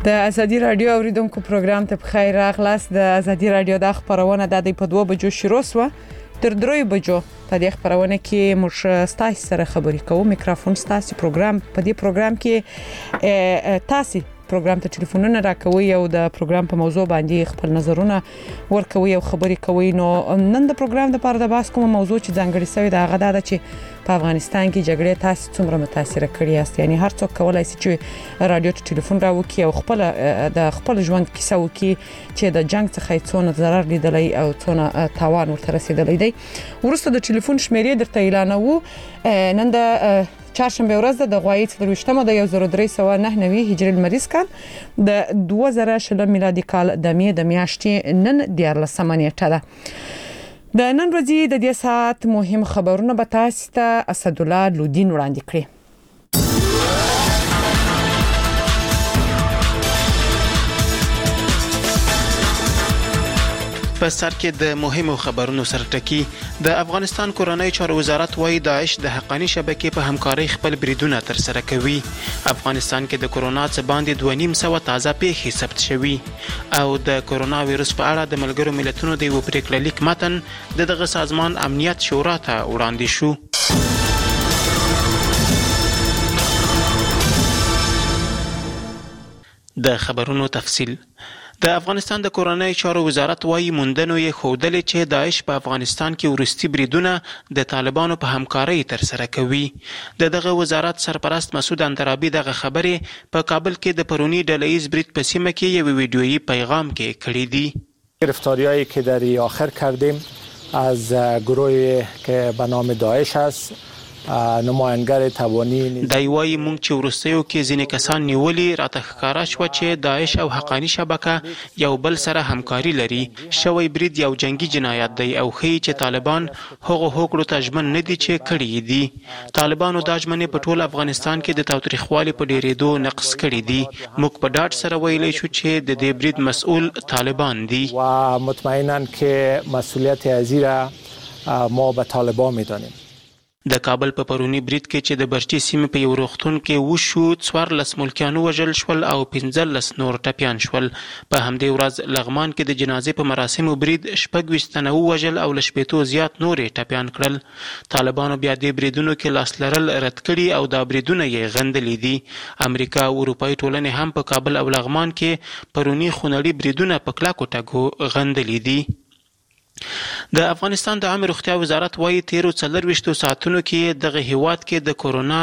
د ازادي رادیو اوریدونکو پروګرام ته بخیر راغلاست. د ازادي رادیو د خبرونه د 2 بجو شروع شو تر 3 بجو په دې خبرونه کې موږ ستاسو سره خبرې کوو. میکروفون ستاسو پروګرام په دې پروګرام کې تاسو پروګرام ته ټلیفونونه راکوي او د پروګرام په موضوع باندې خپل نظرونه ورکوي او خبرې کوي. نو نن د پروګرام د پاره د باس کوم موضوع چې ځانګړی شوی دا غدا ده چې په افغانستان کې جګړې تاسو څومره متاثر کړی است. یعنی هر څوک کولای شي چې رادیو ته ټلیفون راوکي او خپل ژوند کیسه وکي چې د جنگ څخه څونه ضرر لیدلی او څونه تاوان ورته رسیدلی دی. ورسته د ټلیفون شمیرې درته اعلانوو. نن د چهارشنبه ورځ د غوایي 23مه د 1399 هجری لمریز کال د 2000 میلادي کال د میاشتې نن 14 نیټه ده. د نن ورځې د دې ساعت مهم خبرونه به تاسو ته اسدالله لودین وړاندې کړي. په سر کې د مهمو خبرونو سره ټکی د افغانستان کورنۍ چارو وزارت وايي داعش د حقانی شبکې په همکارۍ خپل بریدونه تر سره کوي. افغانستان کې د کرونا څخه باندې 2.5 تازه پیښې ثبت شوي او د کرونا وایرس په اړه د ملګرو ملتونو د یو پریکړه لیک متن دغه سازمان امنیت شورا ته وړاندې شو. د خبرونو تفصیل. د افغانستان د کورنۍ چارو وزارت وايي موندنو یې ښودلې چې داعش په افغانستان کې ورستي بریدونه د طالبانو په همکارۍ تر سره کوي. دغه وزارت سرپرست مسعود اندرابي دغه خبرې په کابل کې د پرونی ډله‌ایز برید په سیمه کې یو ویډیویي پیغام کې کړی دی. گرفتاری‌هایی که در آخر کردیم از گروهی که به نام داعش است نماینګر توانی د یوای مونږ چې ورستیو کې ځینې کسان نیولي راته ښکارا شو چې داعش او حقانی شبکه یو بل سره همکاري لري. شوی برید یو جنگي جنایت دی او ښیي چې طالبان هغه هوکړو ته ژمن نه دي چې کړي دي. طالبانو دا ژمنې په ټول افغانستان کې د تاوتریخوالي په ډیرېدو نقص کړي دي. موږ په ډاډ سره ویلی شو چې د دې برید مسؤل طالبان دي و مطمئناً که مسئولیت ازی را ما به طالبان میدانیم. د کابل په پرونی برید کې چې د برچی سیمې په یو روغتون کې وشو 14 ملکیانو وژل شول او 15 نور ټپیان شول. په همدې ورځ لغمان کې د جنازې په مراسمو برید 26 تنه وژل او ل 80 زیات نورې ټپیان کړل. طالبانو بیا د بریدونو کې لاس لرل رد کړي او دا بریدونه یې غندلي دي. امریکا او اروپایي ټولنې هم په کابل او لغمان کې پرونی خونړي بریدونه په کلاکو ټکو غندلي دي. د افغانستان د عامه روغتیا وزارت وايي 13 ساعتونو کې دغه هیواد کې د کورونا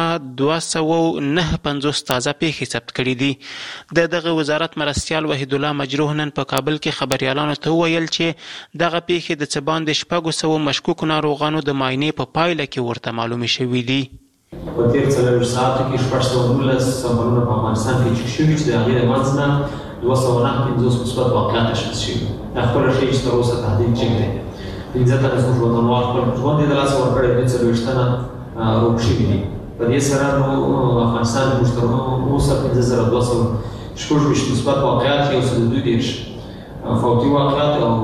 259 تازه پیښې ثبت کړي دي. دغه وزارت مرستیال وحید الله مجروح نن په کابل کې خبريالانو ته ویل چې دغه پیښې د څبان د 400 مشکوک ناروغانو د معاینې په پایله کې ورته معلومې شوې دي. په تیر 4 ساعتو کې 419 سامانونه په افغانستان کې چک شوي چې د هغې د منځ نه 259 مثبت واقعات تشخیص شوي. دا خپله ښیي چې تر اوسه تهدید چک دی. 15 تنه زموږ وطنوال خپل ژوند یې د لاسه ورکړی، 40 تنه روغ شوي دي. په دې سره نو افغانستان موږ تر اوسه 15226 مثبت واقعات، 122 فوتي واقعات او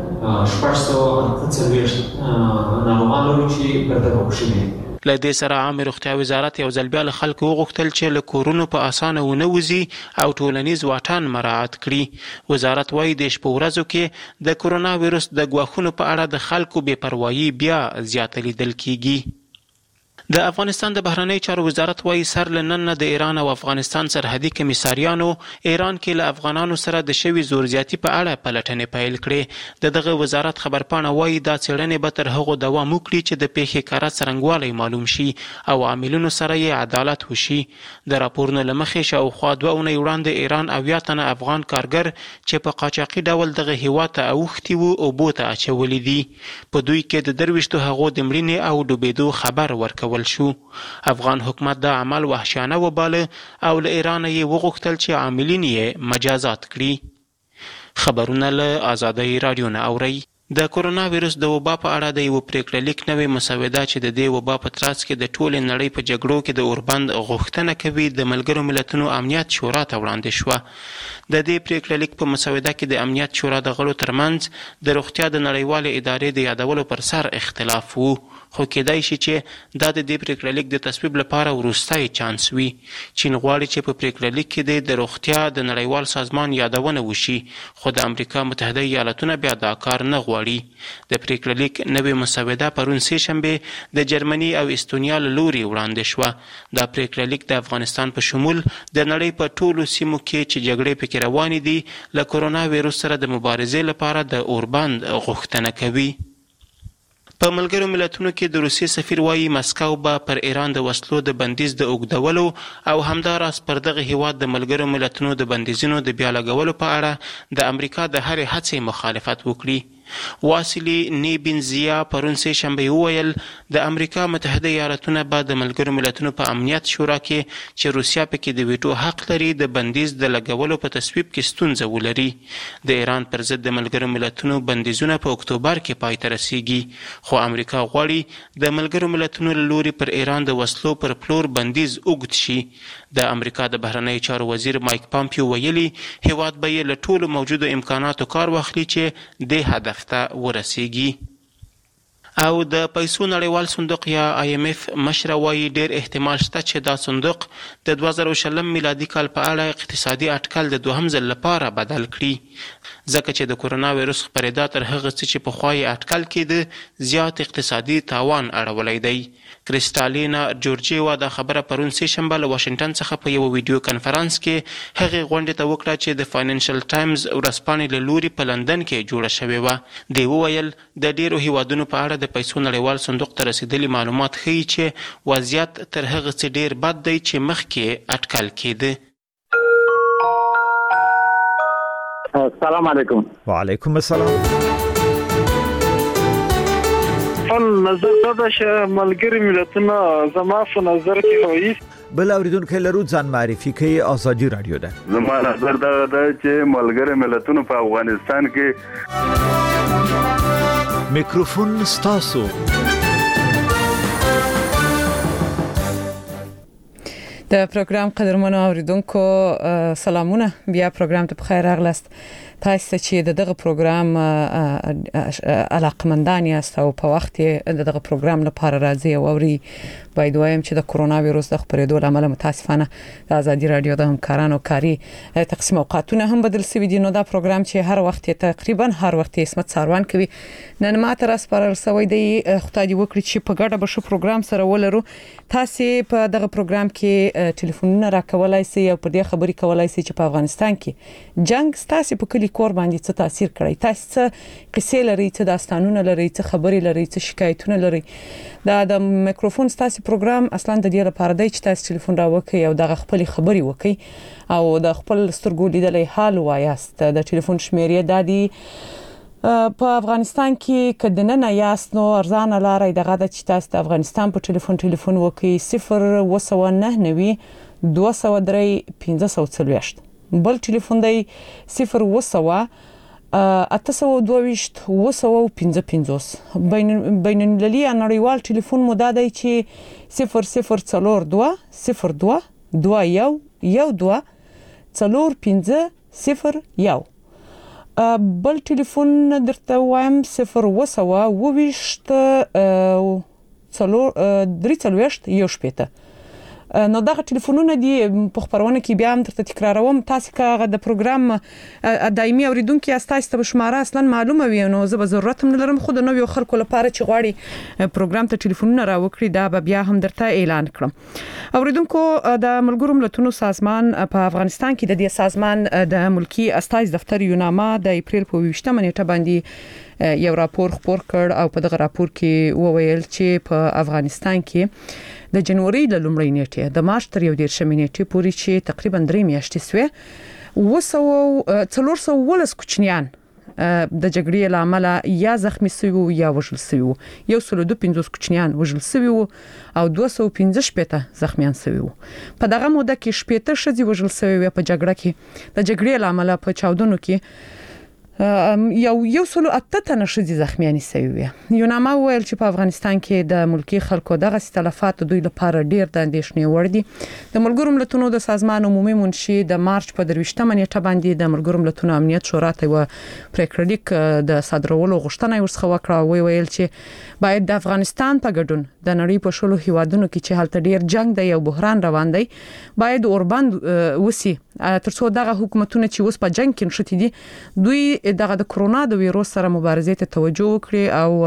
648 ناروغان لرو چې بیرته روغ شوي دي. له دې سره عامه روغتیا وزارت یو ځل بیا له خلکو وغوښتل چې له کورونو په اسانه ونه وځي او ټولنیز واټن مراعات کړي. وزارت وايي د شپو ورځو کې د کرونا وایرس د ګواښونو په اړه د خلکو بې پروايي بیا زیاته لیدل کیږي. د افغانستان د بهرنی چارو وزارت وايي سر لنن د ایران او افغانستان سرحدي کمیساریانو ایران کې له افغانانو سره د شوی زور زیاتی په اړه پلټنې پیل کړې. دغه وزارت خبرپاڼه وايي دا څېړنې به تر هغو دوام وکړي چې د پیښې کاره څرنګوالی معلوم شي او عاملینو سره یې عدالت وشي. د راپورونو له مخې شاوخوا 2 اونۍ وړاندې ایران 80 تنه افغان کارګر چې په قاچاقي ډول دغه هیواد ته اوښتي وو اوبو ته اچولي دي. په دوی کې د 23 هغو د مړینې او ډوبېدو خبر ورکول شو. افغان حکومت دا عمل وحشیانه وباله او له ایران یې وغوښتل چې عاملین یې مجازات کړي. خبرونه له آزادۍ رادیو نه اورئ. د کرونا وایرس د وبا په اړه د یو پریکړه لیک نوې مسوده چې د دې وبا په ترڅ کې د ټولې نړۍ په جګړو کې د اوربند غوښتنه کوي د ملګرو ملتونو امنیت شورا ته وړاندې شوه. د دې پریکړه لیک په مسوده کې د امنیت شورا د غړو ترمنځ د روغتیا د نړیوالې ادارې د یادولو پر سر اختلاف وو، خو کېدای شي چې دا د دې پریکړه لیک د تصویب لپاره وروستی چانس وي. چین غواړي چې په پریکړه لیک کې د روغتیا د نړیوال سازمان یادونه وشي، خو د امریکا متحده ایالتونه بیا دا کار نه غواړي. د پریکړه لیک نوې مسوده پرون سه شنبه د جرمني او استونیا له لوري وړاندې شوه. دا پریکړه لیک د افغانستان په شمول د نړۍ په ټولو سیمو کې چې جګړې پکې روانې دي له کرونا وایرس سره د مبارزې لپاره د اوربند غوښتنه کوي. په ملګرو ملتونو کې د روسیې سفیر وایي مسکو به پر ایران د وسلو د بندیز د اوږدولو او همداراز پر دغه هیواد د ملګرو ملتونو د بندیزونو د بیا لګولو په اړه د امریکا د هرې هڅې مخالفت وکړي. واسیلی نیبینزیا پرون سه شنبه وویل د امریکا متحده ایالتونه به د ملګرو ملتونو په امنیت شورا کې چې روسیا پکې د ویټو حق لري د بندیز د لګولو په تصویب کې ستونزه ولري. د ایران پر ضد د ملګرو ملتونو بندیزونه په اکتوبر کې پای ته رسیږي، خو امریکا غواړي د ملګرو ملتونو له لوري پر ایران د وسلو پر پلور بندیز اوږد شي. د امریکا د بهرنیو چارو وزیر مایک پامپیو ویلي هیواد به یې له ټولو موجودو امکاناتو کار واخلي چې د هدف ته ورسیږي. او د پیسو نړیوال صندوق یا IMF مشره وایي ډیر احتمال شته چې دا صندوق د 2020 میلادي کال په اړه اقتصادي اټکل د دوهم ځل لپاره بدل کړي، ځکه چې د کرونا وایرس خپرېدا تر هغه څه چې پخوا یې اټکل کېده زیات اقتصادي تاوان اړولی دی. کریسټالینا جورجیوا دا خبره پرون سه شنبه له واشنگټن څخه په یو ویډیو کنفرانس کې هغې غونډې ته وکړه چې د فاینانشل ټایمز ورځپاڼې له لوري په لندن کې جوړه شوې وه. دی وویل د ډیرو هیوادونو په اړه د پیسو نړیوال صندوق ته رسیدلي معلومات ښیي چې وضعیت تر هغه څه ډیر بد دی چې مخکې اټکل کېده. السلام علیکم. وعلیکم السلام. نظر دا چې ملګری ملتونه زما په نظر کې وایي بل اوریدونکو لرو ځان معرفي کوي. ازادي رادیو ده. زما نظر دا چې ملګری ملتونه په افغانستان کې میکروفون ستاسو. د پروګرام قدرمنو اوریدونکو سلامونه، بیا پروګرام ته بخیر راغلاست. تاسو چې دغه پروګرام علاقمندان یاست او په وخت دغه پروګرام لپاره راځي او اوري، باید وایم چې د کرونا وایرس د خپرېدو لامل متاسفانه د ازادي رادیو د همکارانو کاری تقسیم اوقاتونه هم بدل شوي دي. نو دا پروګرام چې هر وخت تقریبا هر وخت اسمت ساروان کوي نن ماته راسپارل سوی دی. خدای دې وکړي چې په ګډه به شو پروګرام سره ولرو. تاسو په دغه پروګرام کې ټلیفونونه راکولای شئ او په دې خبرې کولای شئ چې په افغانستان کې جنگ ستاسو په کلی کور باندې څه تاثیر کړی، تاسو څه قصې لري، څه داستانونه لري، څه خبرې لري، څه شکایتونه لري. دا د میکروفون ستاسو پروګرام اصلا د دې لپاره دی چې تاسو ټلیفون راوکړئ او دغه خپل خبرې وکړئ او د خپل سترګو لیدلې حال وایاست. د ټلیفون شمیرې دادي په افغانستان کې کدننه یاست نو ارزانه لارې دغه د چې تاسو د افغانستان په ټلیفون وکړئ 0 203 540. بل ټلیفون دی 0 822 955. بین المللي نړیوال ټلیفون مو دا دی چې 002 02 21 12 4501. بل ټلیفون درته وایم 0 نو دغه ټلیفونونه دی په خبرونه کې بیا هم درته تکراروم. تاسو که د پروګرام دایمي اوریدونکو یاست ته شماره اصلا معلومه وي نو زه به ضرورت هم لرم خو د نویو خلکو لپاره چې غواړي پروګرام ته ټلیفونونه راوکړي دا به بیا هم درته اعلان کړم. اوریدونکو د ملګرو ملتونو سازمان په افغانستان کې د دې سازمان د ملکی استازي دفتر یوناما د اپریل په 20 نیټه باندې یو راپور خپور کړ او په دغه راپور کې وویل چې په افغانستان کې د جنوري د لومړۍ نیټې د مارچ تر 11 نیټې پورې چې تقریبا 3 میاشتې سوې 412 کوچنیان د جګړې لامل یا زخمی شوي یا وژل شوي، 152 کوچنیان وژل شوي او 215 زخمیان شوي. په دغه موده کې 70 ښځې وژل شوي په جګړه کې. د جګړې لامل په چاودنو کې یو سلو اتته نشي زخمیانی سوي یوناما ویل چې په افغانستان کې د ملکی خلکو دغه تلفات دوی لپاره ډیر د اندېښنې وړ دي. د ملګرو ملتونو د سازمان عمومي منشي د مارچ په 23مه نیټه باندې د ملګرو ملتونو امنیت شورا ته و پریکړلیک د صادرولو غوښتنه ورڅخه وکړه. ویل چې باید د افغانستان په ګډون د نړۍ په شلو هیوادونو کې چې هلته ډیر جنگ دی او بحران روان دی باید اوربند وسی ترڅو دغه حکومتونه چې اوس په جنگ کې نشټي دي دوی دغه د کرونا د ویروس سره مبارزې ته توجه وکړي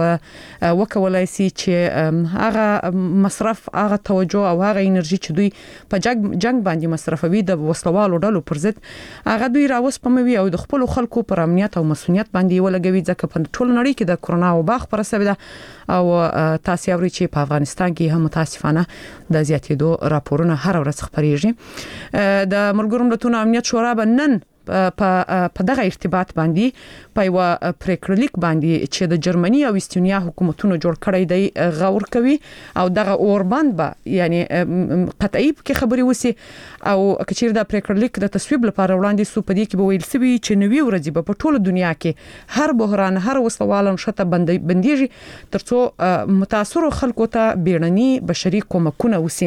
او وکولای شي چې هغه مصرف هغه توجه او هغه انرژي چې دوی په جنگ باندې مصرفوي د وسلوالو ډلو پر ضد هغه دوی راوسپموي او د خپل خلکو پر امنیت او مسؤلیت باندې ولګوي ځکه په ټول نړۍ کې د کرونا وبا خپره شوې ده او تاسو اوري چې په افغانستان کې هم متاسفانه د زیاتېدو راپورونه هر ورځ خبريږي. د ملګرو ملتونو امنیت شورا نن په دغه ارتباط باندې په یو پریکړلیک باندې چې د جرمني او استونیا حکومتونو جوړ کړی دی غور کوي او دغه اوربند به یعنی قطعي کې خبري وسی او کچیر د پریکړلیک د تصویب لپاره وړاندې سو په دې کې به ویل سوي چې نوي ورځې په ټوله دنیا کې هر بحران هر وسوالن شته بنديږي ترڅو متاثر خلکو ته بیړني بشري کومکونه وسی.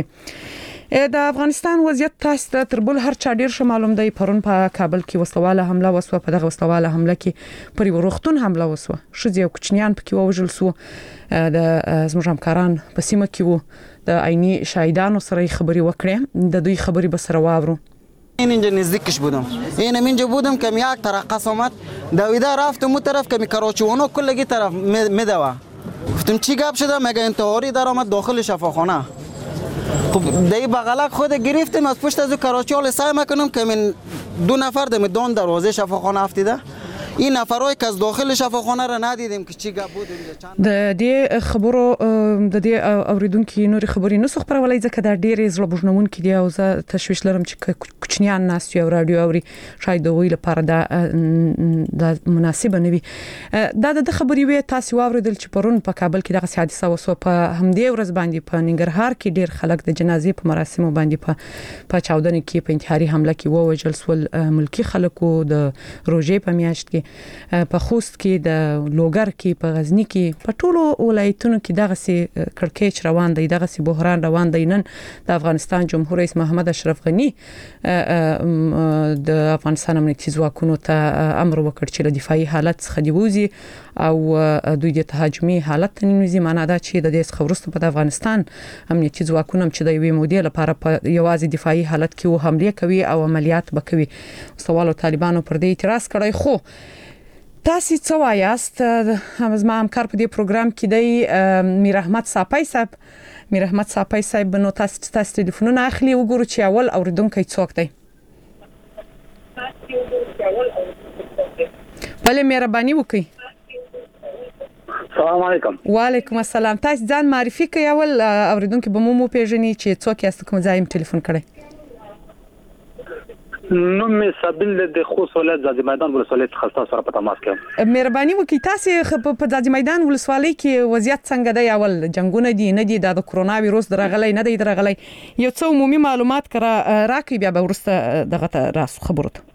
د افغانستان وضعیت تاسو ته تر بل هر چا ډیر معلوم دی. پرون په کابل کې وسلواله حمله وسوه. په دغه وسلواله حمله کې پر وروختون حمله وسوه. شذ یو کوچنیان پکې ووژل سو. د زموږ همکاران په سیمه کې وو د عیني شاهدانو سره خبري وکړې. د دوی خبري به سره واورو. این اینجا نزدیکش بودم. اینم اینجا بودم که یک ترقص آمد دویده رفتم اون طرف که کراچوانو کلگی طرف میدوه. گفتم چی گپ شده؟ مگه انتحاری در آمد داخل شفاخانه. خب دی بغلک خود گرفتیم از پشت از کراچیال سعی میکنم که من 2 نفر دم دون دروازه شفاخانه افتیده این نفرای که از داخل شفاخانه را ندیدیم که چی گپ بود. د دې خبرو د دې اوریدونکو نور خبري نسخ پرولای ځکه دا ډېر زړه بوجنمون کې دی او زه تشویش لرم چې کوچنیان ناس یو رادیو اوري شاید دوی لپاره دا مناسبه نه وي. دا د خبري وي تاسو اوریدل چې پرون په کابل کې دغه حادثه وسو. په همدې ورځ باندې په ننګرهار کې ډېر خلک د جنازې په مراسمو باندې په چاودنې کې په انتحاري حمله کې ووجل سول. ملکی خلکو د روزې په میاشت کې په خوست کې د لوګر کې په غزنی کې په ټولو ولایتونو کې دغه سي کړکېچ روان دی دغه سي بحران روان دی. نن د افغانستان جمهور رئیس محمد اشرف غنی د افغانستان امنیتي ځواکونو ته امر وکړ چې له دفاعي حالت څخه دی وځي او دوی د تهاجمي حالت ته ننوځي. معنا دا چې د دې څخه وروسته په افغانستان امنیتي ځواکونه چې د یوې مودې لپاره په یوازې دفاعي حالت کې و حمله کوي او عملیات وکوي. سوالو طالبانو پر دې اعتراض کړی. خو تاسو څه وایاست؟ زما همکار په دې پروګرام کې دی میر احمد صاپی صاحب. میر احمد صاپی صاحب نو تاسو ټلیفونونه اخلي وګورو چې اول اوریدونکو څوک دی. بله مهرباني وکړئ. السلام علیکم. وعلیکم السلام. تاسو ځان معرفي کړئ اول اوریدونکو به مو پیژني چې څوک یاست کوم ځای ټلیفون کړئ. نوم سابیل د خوست ولایت ځاځي میدان ولسوالۍ څخه تاسو سره په تماس کې. مهرباني وکړئ تاسو په ځاځي میدان ولسوالۍ کې وضعیت څنګه دی؟ اول جنگونه دي نه دي د کرونا وایروس درغلي نه دی درغلي یو څو عمومي معلومات راکړئ بیا به ورسته دغه راس خبرو ته.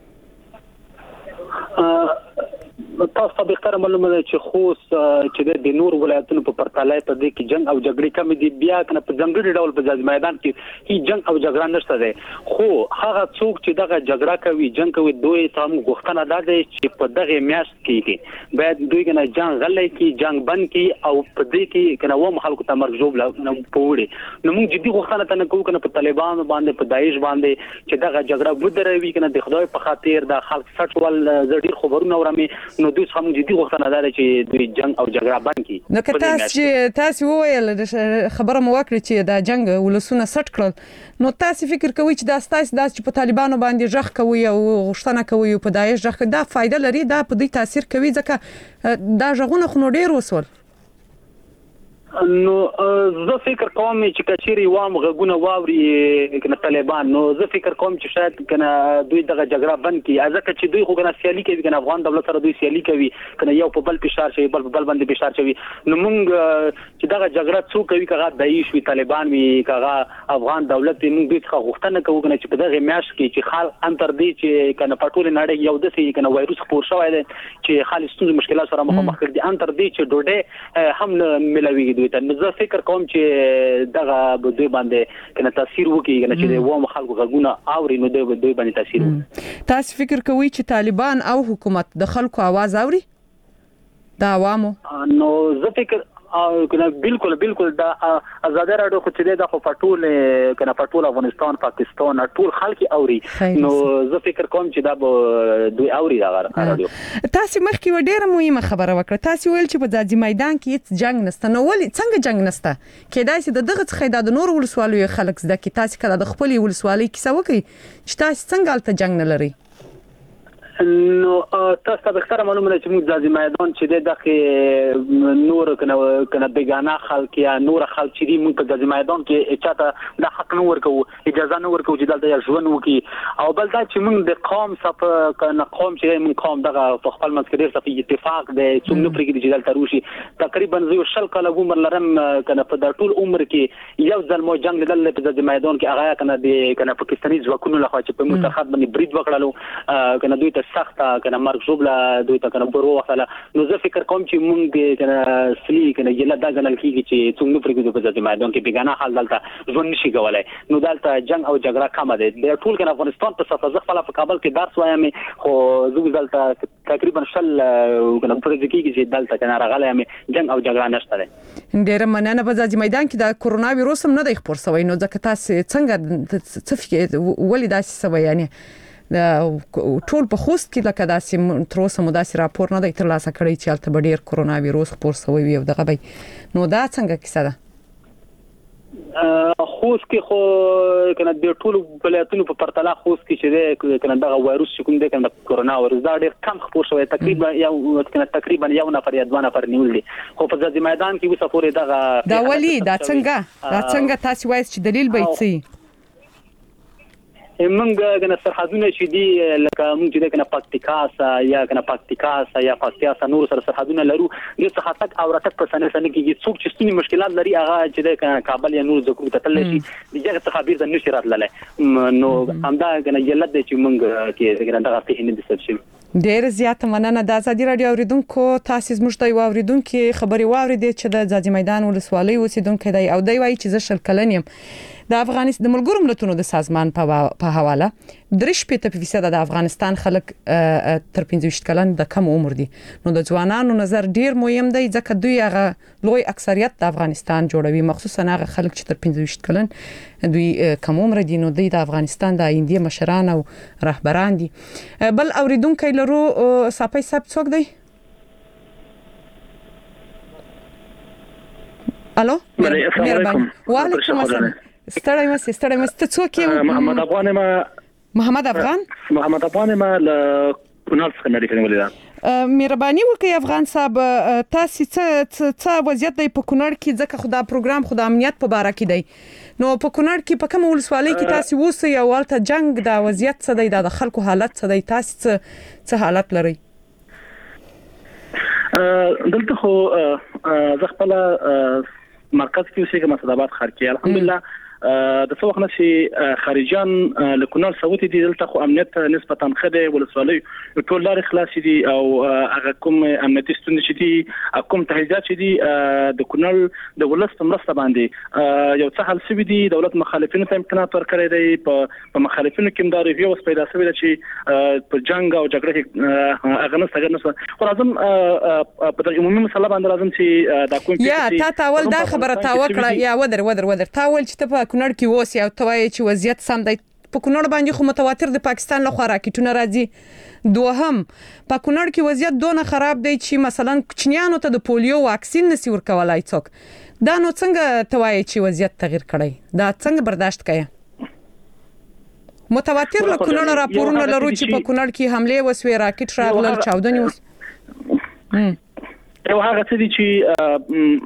تاسو به ښکاره معلومه ده چې خوست چې د نور ولایتونو په پرتله په دې کې جنگ او جګړې کم دي. بیا کنه په ځنګړي ډول په ځاځي میدان کې هیڅ جنگ او جګړه نشته ده. خو هغه څوک چې دغه جګړه کوي جنگ کوي دوی ته هم غوښتنه ده چې په دغه میاشت کې باید دوی کنه جنگ غلې کې جنگ بند کې او په دې کې کنه و خلکو ته مرګ جوړ نه پوړي. نو موږ جدي غوښتنه ته نه کوو کنه په طالبان باندې په داعش باندې چې دغه جګړه ودروي کنه د خدای په خاطر د خلک سټول زړی خبرونه ورامي نو دوی هم جدي غوښتنه ده چې دوی جنگ او جګړه بند کړي. نو که تاسو وویل خبره مو وکړه چې دا جنگ ولسونه سټ کړل نو تاسو فکر کوئ چې دا ستاسو د چې په طالبانو باندې ژغ کوي او غوښتنه کوي په داعش ژغ دا فائدہ لري؟ دا په دې تاثیر کوي ځکه دا ژغونه خو ډیر وسول. نو زه فکر کوم چې کچيري وام غونه واوري کنه طالبان نو زه فکر کوم چې شاید کنه دوی دغه جګړه بند کړي ځکه چې دوی خو کنه سیالي کوي کنه افغان دولت سره دوی سیالي کوي کنه یو په بل فشار شي بل باندې فشار شي نو موږ چې دغه جګړه څوک کوي کغه دایښ وی طالبان وی کغه افغان دولت موږ دوی څخه غوښتنه کوو کنه چې په دغه میاش کې چې خال انتر دی چې کنه پټول نړۍ یو د سي کنه وایروس خپور شوی دی چې خالص مشکلات سره مخامخ کړي انتر دی چې ډوډۍ هم ملوي نو زه فکر کوم چې دغه دوی باندې کنه تاثیر وکړي کنه چې و خلکو غوونه اوري نو دوی باندې تاثیر وکړي تاسو فکر کوئ چې طالبان او حکومت د خلکو आवाज اوري د عوامو نو زه فکر کنه بالکل د آزادۍ راډیو خو چې د پټول کنه پټول افغانستان پاکستان ټول خلک اوري نو زه فکر کوم چې دا دوی اوري دا راډیو تاسو مخکې ډیره مهمه خبره وکړه تاسو ویل چې په ځاځي میدان کې هیڅ جنگ نشته نو ولې څنګه جنگ نشته کېدای شي دغه څخه د نور ولسوالیو خلک زده کې تاسو کله د خپل ولسوالۍ کیسه وکړي چې تاسو څنګه الته جنگ نه لري نو تاسو به ښه معلومه چې موږ ځاځي میدان چې دغه نور کنه بیگانه خلک یا نور خلک چې موږ په ځاځي میدان کې چاته د حق نه ورکو اجازه نه ورکو چې دلته ژوند وکي او بل دا چې موږ د قوم صف کنه قوم چې موږ قوم دغه خپل مسکري صف اتفاق د څومره پرګي چې دلته روشي تقریبا زو شل کله عمر لرم کنه په د ټول عمر کې یو ځل مو جنگ لیدل په ځاځي میدان کې هغه کنه د کنه پاکستاني ځواکونو لخوا چې په متخصص باندې برید وکړلو کنه دوی سخت کنه مرګ جوړه دوی ته کنه برو وخاله نو زه فکر کوم چې مونږ کنه سلی کنه یله دا غنل کیږي چې څنګه پرګو په ځای میدان کې بیگانه حال دلته ژوند نشي کولای نو دلته جنگ او جګړه کم ده د ټول کنه افغانستان په صفه ځخ په کابل کې درس وایم خو زه دلته تقریبا شل کنه پرګو کیږي چې دلته کنه راغلی جنگ او جګړه نشته ده ډیر مننه په ځای میدان کې د کورونا وایروس هم نه دی خپور شوی نو ځکه تاسو څنګه څه فکر ولې داسې سوي یعنی ټول په خوست کې لکه داسې تر اوسه مو داسې راپور نه دی ترلاسه کړی چې هلته به ډېر کورونا وایروس خپور شوی وي او دغه به نو دا څنګه کیسه ده خوست کې خو کنه د ټول ولایتونو په پرتله خوست کې چې کنه دغه وایروس چې کوم دی کنه کورونا وایروس دا ډېر کم خپور شوی تقریبا یو نفر یا دوه نفر نیول دي خو په ځاځي میدان کې وسه پورې دغه دا ولی دا څنګه تاسو وایي چې دلیل به څه موږ کنه سرحدونه چې دي لکه موږ چې کنه پکتیکا یا پکتیا نور سره سرحدونه لرو د څه تک او راتک په سنه کې څوک چې ستوني مشکلات لري هغه چې کنه کابل یا نور ځکو ته تل شي دغه څه خبر د نشي راتللی نو همدا کنه یلد چې موږ کې کنه دغه په هند د شي ډیر زیات مننه د ازادي رادیو اوریدونکو تاسو زموږ د اوریدونکو خبري واوریدي چې د ځاځي میدان ولسوالۍ اوسیدونکو دی او دی وایي چې زه شل کلن یم د افغانستان د ملګرو ملتونو د سازمان په حواله 3% د افغانستان خلک تر 15 کلن د کم عمر دي نو د ځوانانو نظر ډیر مهم دی ځکه دوی هغه لوی اکثریت د افغانستان جوړوي مخصوصا هغه خلک چې تر 15 کلن دوی کم عمر دي نو د افغانستان د آینده مشران او رهبران دي بل اوریدونکو لرو صاحب څوک دی الو مهرباني وعلیکم السلام ستړی مې ته څوک یې محمد افغان ما له کونړ څخه نړۍ کوي مهرباني وکړئ افغان صاحب تاسو څه وضعیت دی په کونړ کې ځکه خو دا پروګرام خو د امنیت په اړه کې دی نو په کونړ کې په کوم ولسوالۍ کې تاسو اوسئ او ولته جنگ دا وضعیت څه دی د خلکو حالت څه دی تاسو څه حالت لرئ دلته خو زه خپل مرکز کې اوسېږم اسداباد ښار کې الحمدلله د څو وخت چې خارجيان له کونړ سعودي دي دلته خو امنیت نسبتا ښه دی ولسوالۍ ټول لارې خلاص دي او هغه کوم امنیتي ستونزې چې دي کوم تهدیدات چې دي د کونړ د ولس په مرسته باندې یو څه حل شوي دي دولت مخالفینو ته امکانات ورکړي دي په مخالفینو کې دا ریویو پیدا شوی دی چې په جنگ او جګړه کې هغه نسته خو لازم په عمومي مسله باندې لازم چې دا کوم یا تاول دا خبره تا وکړه یا ودر تاول چې ته کونړ کې اوسې او توای چې وضعیت سم دی په کونړ باندې خو متواتر د پاکستان له خوا راکټونه راځي دوهم په کونړ کې وضعیت دونه خراب دی چې مثلا کوچنیانو ته د پولیو واکسین نسی ورکولای څوک دا نو څنګه توای چې وضعیت تغییر کړي دا څنګه برداشت کړي متواتر له کونړ راپورونه لرو چې په کونړ کې حمله وسوي راکټ راغلل چاودنې وس یو هغه څه دي چې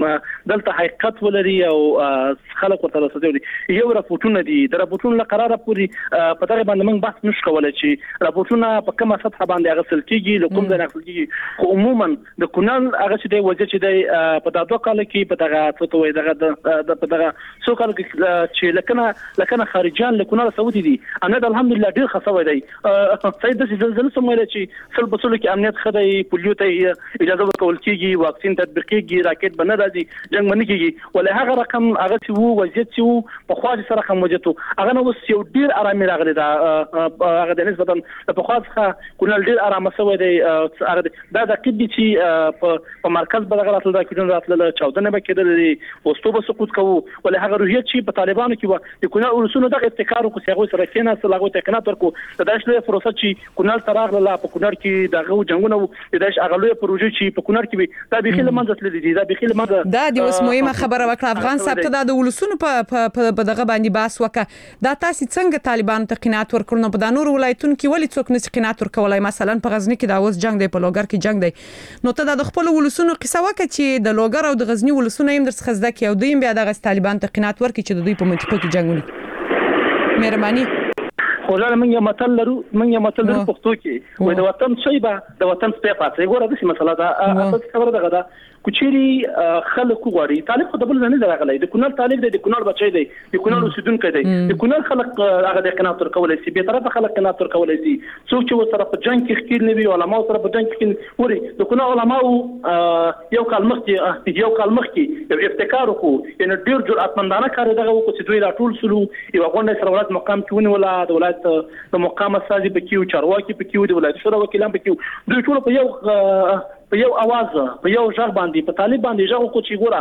دلته حقیقت ولري او خلک ورته رسېدلي یو راپورټونه دي د راپورټونو لپاره پوری په دغه باندې موږ بحث نشو کولای چې راپورټونه په کومه سطح باندې اغسل کیږي لکه د نقل کیږي خو عموما د کونل هغه چې دی وجه چې دی په دغه کال کې په دغه څه دغه په دغه څو کال کې چې لکنه خارجيان لکونل سعودي دي امنیت الحمدلله ډیر خاصه دی سید د زلزلې سمویل چې سل بسول کې امنیت خدای پولیو ته اجازه ورکول کیږي واکسین تطبیق کیږي راکټ بنه راځي جنگ باندې کیږي ولې هغه رقم هغه چې وو وضعیت چې وو په خواج سره کوم وجهتو هغه نو یو ډیر آرامي راغلی دا هغه د نسبتا په خواج څخه کونل ډیر آرامه شوی دی هغه دا د کډی چې په مرکز بدغه راتل دا کډن راتل 14 به کېدل پوسټو به سقوط کوو ولې هغه روحیت چې په طالبانو کې و د کونل ورسونو د ابتکار کو څنګه سره کېنه سلاغو تکنات ورکو د داشلې فرصت چې کونل تراغله په کونل کې دغه جنگونه د داش اغلوې پروژې چې په کونل کې دا بخیل منځ تللی دي دا بخیل منځ دا د اوس مهمه خبره وکړه افغان صاحب ته د ولسونو په دغه باندې باس وکړه دا تاسو څنګه طالبان ته قناعت ورکړنو په دانور ولایتونو کې ولې څوک نشي قناعت ورکولای مثلا په غزنی کې دا اوس جنگ دی په لوګر کې جنگ دی نو ته د خپل ولسونو قصه وکړه چې د لوګر او د غزنی ولسونو هم درس خزده کې او دوی بیا د طالبان ته قناعت ورکړي چې د دوی په منطقه کې جنگ ونی مهرباني خلل من یو متل لرو پښتو کې وای د وطن شیبه د وطن سپه پاتې ګوره د مسله دا خبره دغه دا کوچيري خلک غواړي طالب خو د بل نه درغلی د کونل طالب دی د کونل بچی دی د کونل اوسیدونکو دی د کونل خلک هغه د قناعت ورکولای شي به طرف خلک قناعت ورکولای شي څوک چې سره په جنگ کې خیر نه وي علماء سره په جنگ کې وری د کونل علماء یو کال مخکې یو ابتکار وکړو یعنی ډیر جرأتمندانه کار دغه وکړو چې دوی راټول سلو یو غونډه سره ولایت مقام کېونه ولا د ولایت د مقام اساسي پکې چارواکي پکې د ولایت شورا وکیلان پکې دوی ټول په یو आवाज په یو ځای باندې په طالب باندې ځاو کو چې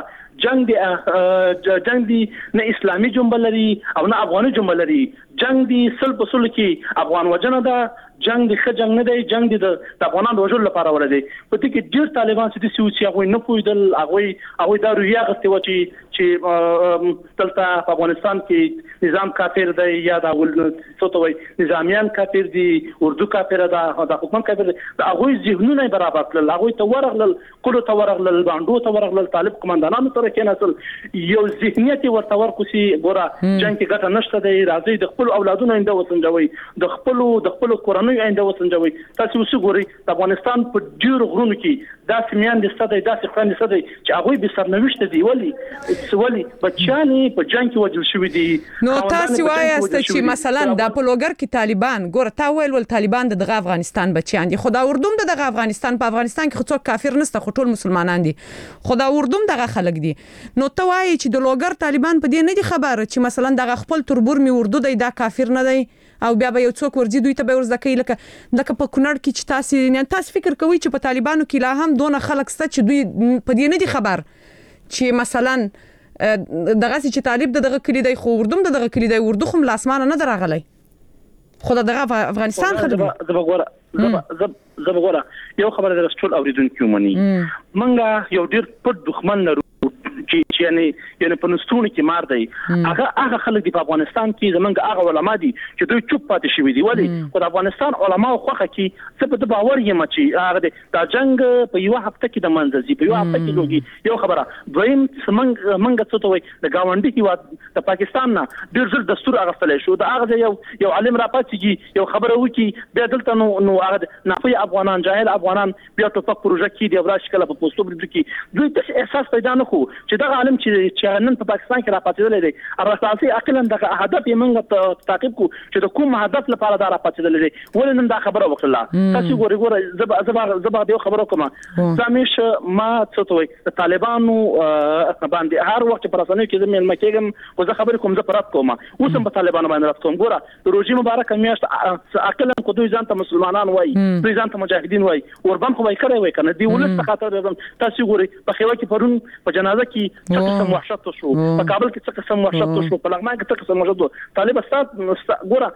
ګوره جنگ دی نه اسلامي جنبه لري او نه افغاني جنبه لري جنگ دی سل په سل کې افغان وجنه ده جنگ دی ښه جنگ نه دی جنگ دی د افغانانو وژل لپاره ور دي په دې کې ډیر طالبان چې سوچي هغه نه پویدل هغه دا رویا غستې و چې تلته په افغانستان کې نظام کافر دی یا دا څه نظامیان کافر دي اردو کافر ده د حکومت کافر ده هغه ذهنونه برابر کړل هغه ته ورغلل کلو ته ورغلل باندې ته ورغلل طالب کمانډانانو سره کېناسل یو ذهنیت ورته ورکوسي ګوره جنگ کې ګټه نشته دی راځي د خپل اولادونو انده وسنجوي د خپل کورنۍ آینده وسنجوي تاسو وسګوري د افغانستان په ډیر غرونو کې داسې میان دي ستدي داسې خان دي ستدي چې هغه به سرنوشت دی ولی بچانی په جنگ کې وجل شوې دي نو تاسو وایاست چې مثلا د پلوګر کې طالبان ګور تا ویل طالبان دغه افغانستان بچیان دي خدا اردوم دغه افغانستان په افغانستان کې څوک کافر نشته خو ټول مسلمانان دي خدا اردوم دغه خلک دي نو ته وایي چې د لوګر طالبان په دې نه دي خبر چې مثلا دغه خپل تربور می اردو دی دا کافر نه دی او بیا به یو څوک ورځي دوی ته به ورځکې لکه په کونړ کې چې تاسو فکر کوئ چې په طالبانو کې لا هم دونه خلک ست چې دوی په دې نه دي خبر چې مثلا دغه چې طالب دغه کلی دی خو اردوم دغه کلی دی اردو خو لاسمانه نه درغلی خو دغه افغانستان خدای زبغورا یو خبره د رسول اوریدونکو مني منګه یو ډیر پټ دښمن لرو چې یعنی په نستونه کې مار دی هغه خلک دی په افغانستان کې زمونږ هغه علما دي چې دوی چوپ پاتې شوی دي ولی خو د افغانستان علما خوخه کې څه په باور یم چې هغه د جنگ په یو هفته کې د منځي په یو هفته کې لوګي یو خبره دویم منګه څه ته وي د گاونډي کې د پاکستان نه ډیر ځل دستور اغستل شو د هغه یو عالم را پاتېږي یو خبره وکي بیا دلته نو هغه نافي افغانان جاهل افغانان بیا ټوپک پروژه کې دی وراشي کله په پوسټو برید کې دوی ته احساس پیدا نه خو چې دا عالم چې نن په پاکستان کې را پاتېدل دي اراساسي عقلاً د هدف یې موږ تعقیب کو چې د کوم هدف لپاره دا را پاتېدل دي ولې نن دا خبره وکړه تاسو ګوري زبا د خبرو کوم زمیش ما څه توي د طالبانو باندې هر وخت پر اسانه کې زمين مکیګم او زه خبر کوم زه پرات کوم اوسم په طالبانو باندې رات کوم ګوره د روزي مبارک میاشت عقلاً کو دوی ځان ته مسلمانان وای دوی ځان ته مجاهدین وای وربم خو وای کړی وای کنه دی ولست خاطر تاسو ګوري په خیوا کې پرون په جنازه کې څه قسم وحشت شو په کابل کې څه قسم وحشت شو په لغمان کې څه قسم وحشت طالب استاد ګوره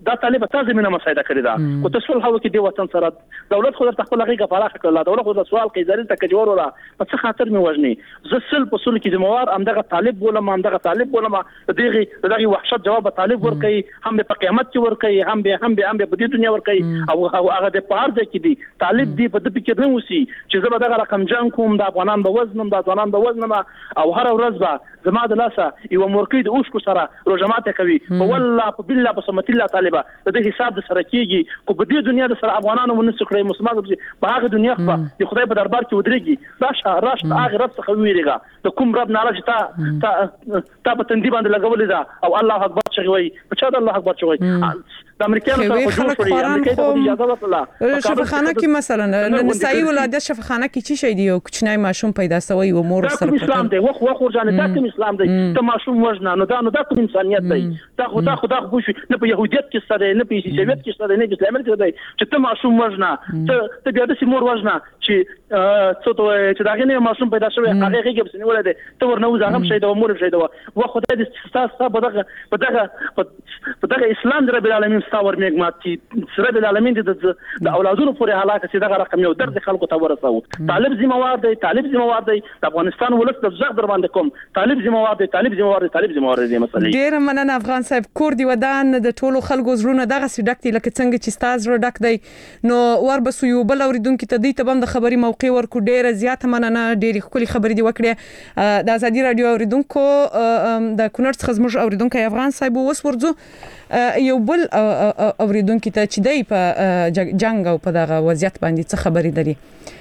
دا طالب ته زمينه مساعده کړی دا او ته صلح وکړي د وطن سره دولت خو درته خپل غیږه فراخ کړل دولت خو د سوال کې ځل ته کجور ولا په څه خاطر می وژني زه سل په سل کې ذمہوار امدغه طالب بولم دغه وحشت جواب طالب ور کوي هم په قیامت کې ور کوي هم به په دې دنیا ور کوي او هغه د پار ځکه دي طالب دی په دې فکر نه وسی چې زه به دغه رقم جنگ کوم د افغانان به وزنم د ځوانان به وزنم او هر ورځ به زما د لاسه یو مورکې د اوښکو سره روجمات کوي په والله په بالله په سمت الله طالبه د دې حساب د سره کیږي کو په دې دنیا د سره افغانانو ونس کړی مسلمان په هغه دنیا خو د خدای په دربار کې ودرېږي راشه هغه رب څخه ویریږي د کوم رب نه راځي تا په تندې باندې لګولې ده او الله اکبر چغوي په چا د الله اکبر چغوي د امریکایانو سره جوړ کړی امریکا ته اجازه ورکړه شفاخانه کې مثلا نسایي ولادت شفاخانه کې چی شي دی او کوچنی ماشوم پیدا سوی و مور سره اسلام دی وخ ورجانه دا کوم اسلام دی ته ماشوم وژنه نو دا کوم انسانيت دی دا خدا بوشي نه په يهوديت کې ستاره نه په عیسویت کې ستاره نه په اسلام کې دی چې ته ماشوم وژنه ته بیا د سیمور وژنه چې څه ته چې دا غنی ماشوم پیدا شوی هغه کې بسنی ولده ته ورنه وځم شي دا مور شي دا و خدای دې تاسو په دغه اسلام رب العالمین ستاور میګمات چې رب العالمین د اولادونو پورې حالات چې دغه رقم یو درد خلکو ته ورساو طالب ذمہوار دی د افغانستان ولس د زغ در باندې کوم طالب ذمہوار دی مسلې ډیر مننه افغان صاحب کور دی ودان د ټولو خلکو زړونه دغه سډکټي لکه څنګه چې ستاسو ډک دی نو وربسو یو بل اوریدونکو ته دی ته بم د خبري موقع ورکو ډیر زیات مننه ډیر خولي خبري دی وکړه د ازادي رادیو اوریدونکو د کونړ څخه زموږ اوریدونکو افغان صاحب اوس ورځو یو بل اوریدونکو ته چې دی په جنگ او په دغه وضعیت باندې څه خبري لري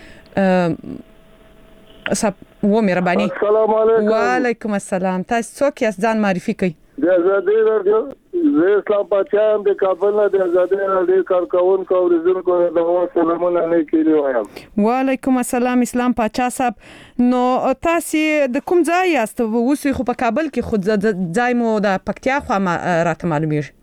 و مهرباني السلام علیکم وعلیکم السلام تاسو څوک یاست ځان معرفي کړئ د ازادي رادیو زه اسلام پاچام د کابل نه د ازادي رادیو کارکونکو او ورزونکو د سلامونه نه کیږي وایم وعلیکم السلام اسلام پاچا صاحب نو تاسو د کوم ځای یاست اوس خو په کابل کې خود ځای مو د پکتیا خو راته معلومیږي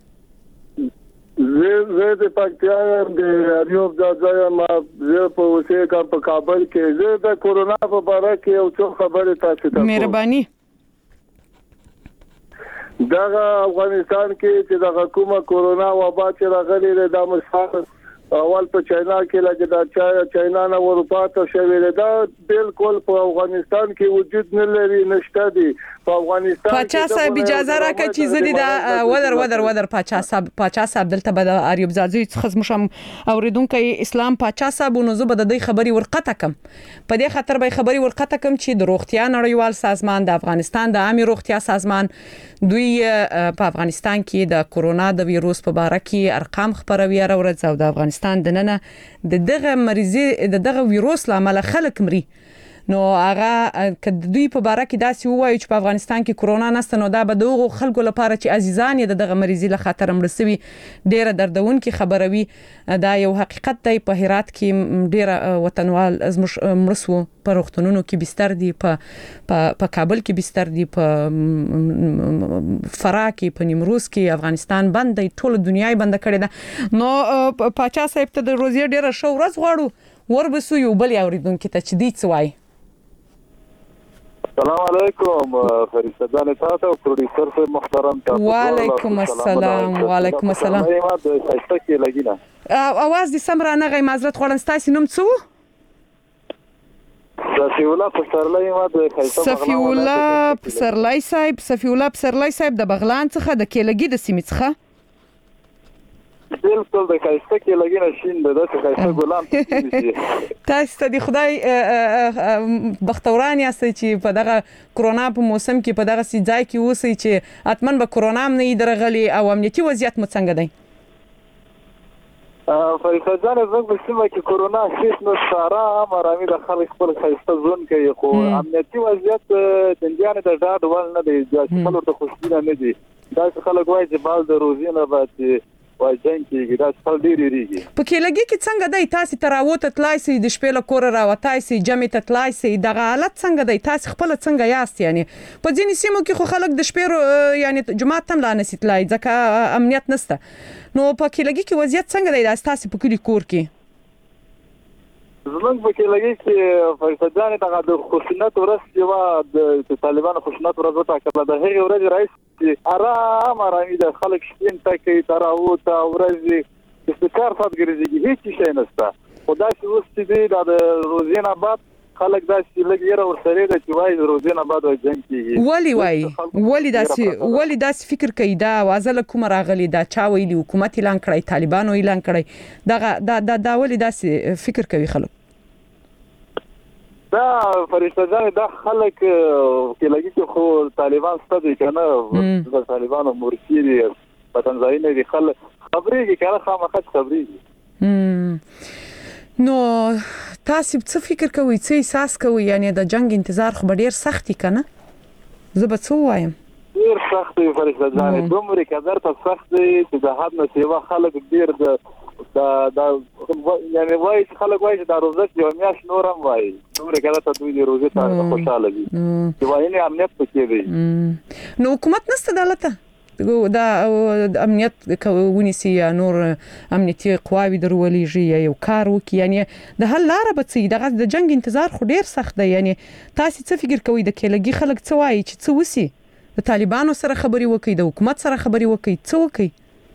زه د پکتیا د رادیو د ځای ما زه په اوسه په کابل کې زه د کورونا په اړه کې یو څه خبره تاسو ته مهرباني دغه افغانستان کې چې دغه کومه کورونا وبا چې راغلي د مسافر اول په چاینا کې لګي دا چاینا نه اروپا ته شوی دا بالکل په افغانستان کې وجود نه لري نشته دي په افغانستان پاچا صاحب اجازه راکړئ چې زه دې دا ودر پاچا صاحب دلته به د اریوب زازي څخه مشم اوریدونکو اسلام پاچا صاحب نو زه به د دې خبري ورقته کم په دې خاطر به خبري ورقته کم چې د روغتیا نړیوال سازمان د افغانستان د عامه روغتیا سازمان دوی په افغانستان کې د کورونا د وایروس په اړه کې ارقام خبروي راوړل او د افغانستان دننه دغه مریضي دغه وایروس لامل خلک مري نو هغه کله دوی په اړه کې داسې وایي چې په افغانستان کې کورونا نشته نو دا به دغه خلکو لپاره چې عزیزان یې دغه مریضي له خاطر مړسوي ډیره دردونکې خبروي دا یو حقیقت دی په هرات کې ډیره وطنوال زموږ مرسو په روغتونونو کې بستر دي په کابل کې بستر دي په فراه کې په نیمروز کې افغانستان بند دی ټول دنیا بند کړې ده نو پاچا صاحب ته د روزي ډیره شو ورځ غواړو وربسو یو بل اوریدونکو ته چې دی څه وایي السلام علیکم فرشتدان تاسو پروډوسر صاحب محترم تاسو وعلیکم السلام اواز دې سم را نه غي معذرت غواړم تاسو نوم څه صفی الله پسرلی صاحب د بغلان څخه د کېلګي د سیمې څخه بالکل د خایسته کې لګینه شین د خایسته ګلان تاسو ته د خدای بختوران یاستئ چې په دغه کورونا په موسم کې په دغه ځای کې اوسئ چې اتمن به کورونا هم نه درغلي او امنیتي وضعیت مو څنګه دی فرشتجان زنګ په سیمه کې کورونا هیڅ نو سارا مرامي د خلک خپل خایسته ځون کوي خو امنیتي وضعیت د انډیان د ډاډ ول نه دی چې خپل ته خوشبینه نه دي دا خلک وایي چې بال د روزینه به واجن کې دا څل ډیری ریږي په کېلګي کې څنګه دی تاسو تراوت تلای سي د شپې له کور راوتای سي جمع ته تلای سي د حالت څنګه دی تاسو خپل څنګه یاست یعنی په ځینې سیمو کې خو خلک د شپې یعنی جمعه تم لا نسیت لای ځکه امنیت نشته نو په کېلګي کې وضعیت څنګه دی تاسو په کلی کور کې زمونږ په کېلګي کې فرشتجان د خشونت ورځ چې د طالبانو خشونت ورځ وټاکله د هغې ورځې رئیس چې آرامي د خلک شپین تکي تراوته ورځي استکار فات ګرځي هیڅ شي نشته خدای چې اوس چې د روزینه بعد خلک دا چې لګیره ورسره د چوي روزینه بعد جنگ کیږي ولی داسې فکر کوي دا وازله کوم راغلی دا چا ویلی حکومت اعلان کړی طالبانو اعلان کړی دا ولی داسې فکر کوي خلک دا فرشته‌جان دا خلک کې لګي چې خو طالبان ستدي کنه د طالبانو مرشدي په تنظیم دي خلک خبرېږي کنه خامخا خبرېږي نو تاسو څه فکر کوئ څه احساس کوئ یعنی د جنگ انتظار خو ډیر سخت کنه زه به څه وایم ډیر سخت وي فرشته ځان دومره قدر ته سخت دي چې د حد نه سیوا خلک ډیر د یعنی وایي خلک وایي دا روزه یو میاش نورم وایي دومره قدر ته دوی د روزه ته خوشاله دي چې وایي نه امنیت پکې دی نو حکومت نست دالته دا امنیت ونیسي یا نور امنیتي قواوی درولېږي یا یو کار وکړي یعنی د حل لاره به څه د جنگ انتظار خو ډیر سخت دی یعنی تاسو څه فکر کوئ د کېلګي خلک څه وایي چې څه وسی د طالبانو سره خبري وکړي د حکومت سره خبري وکړي څه وکړي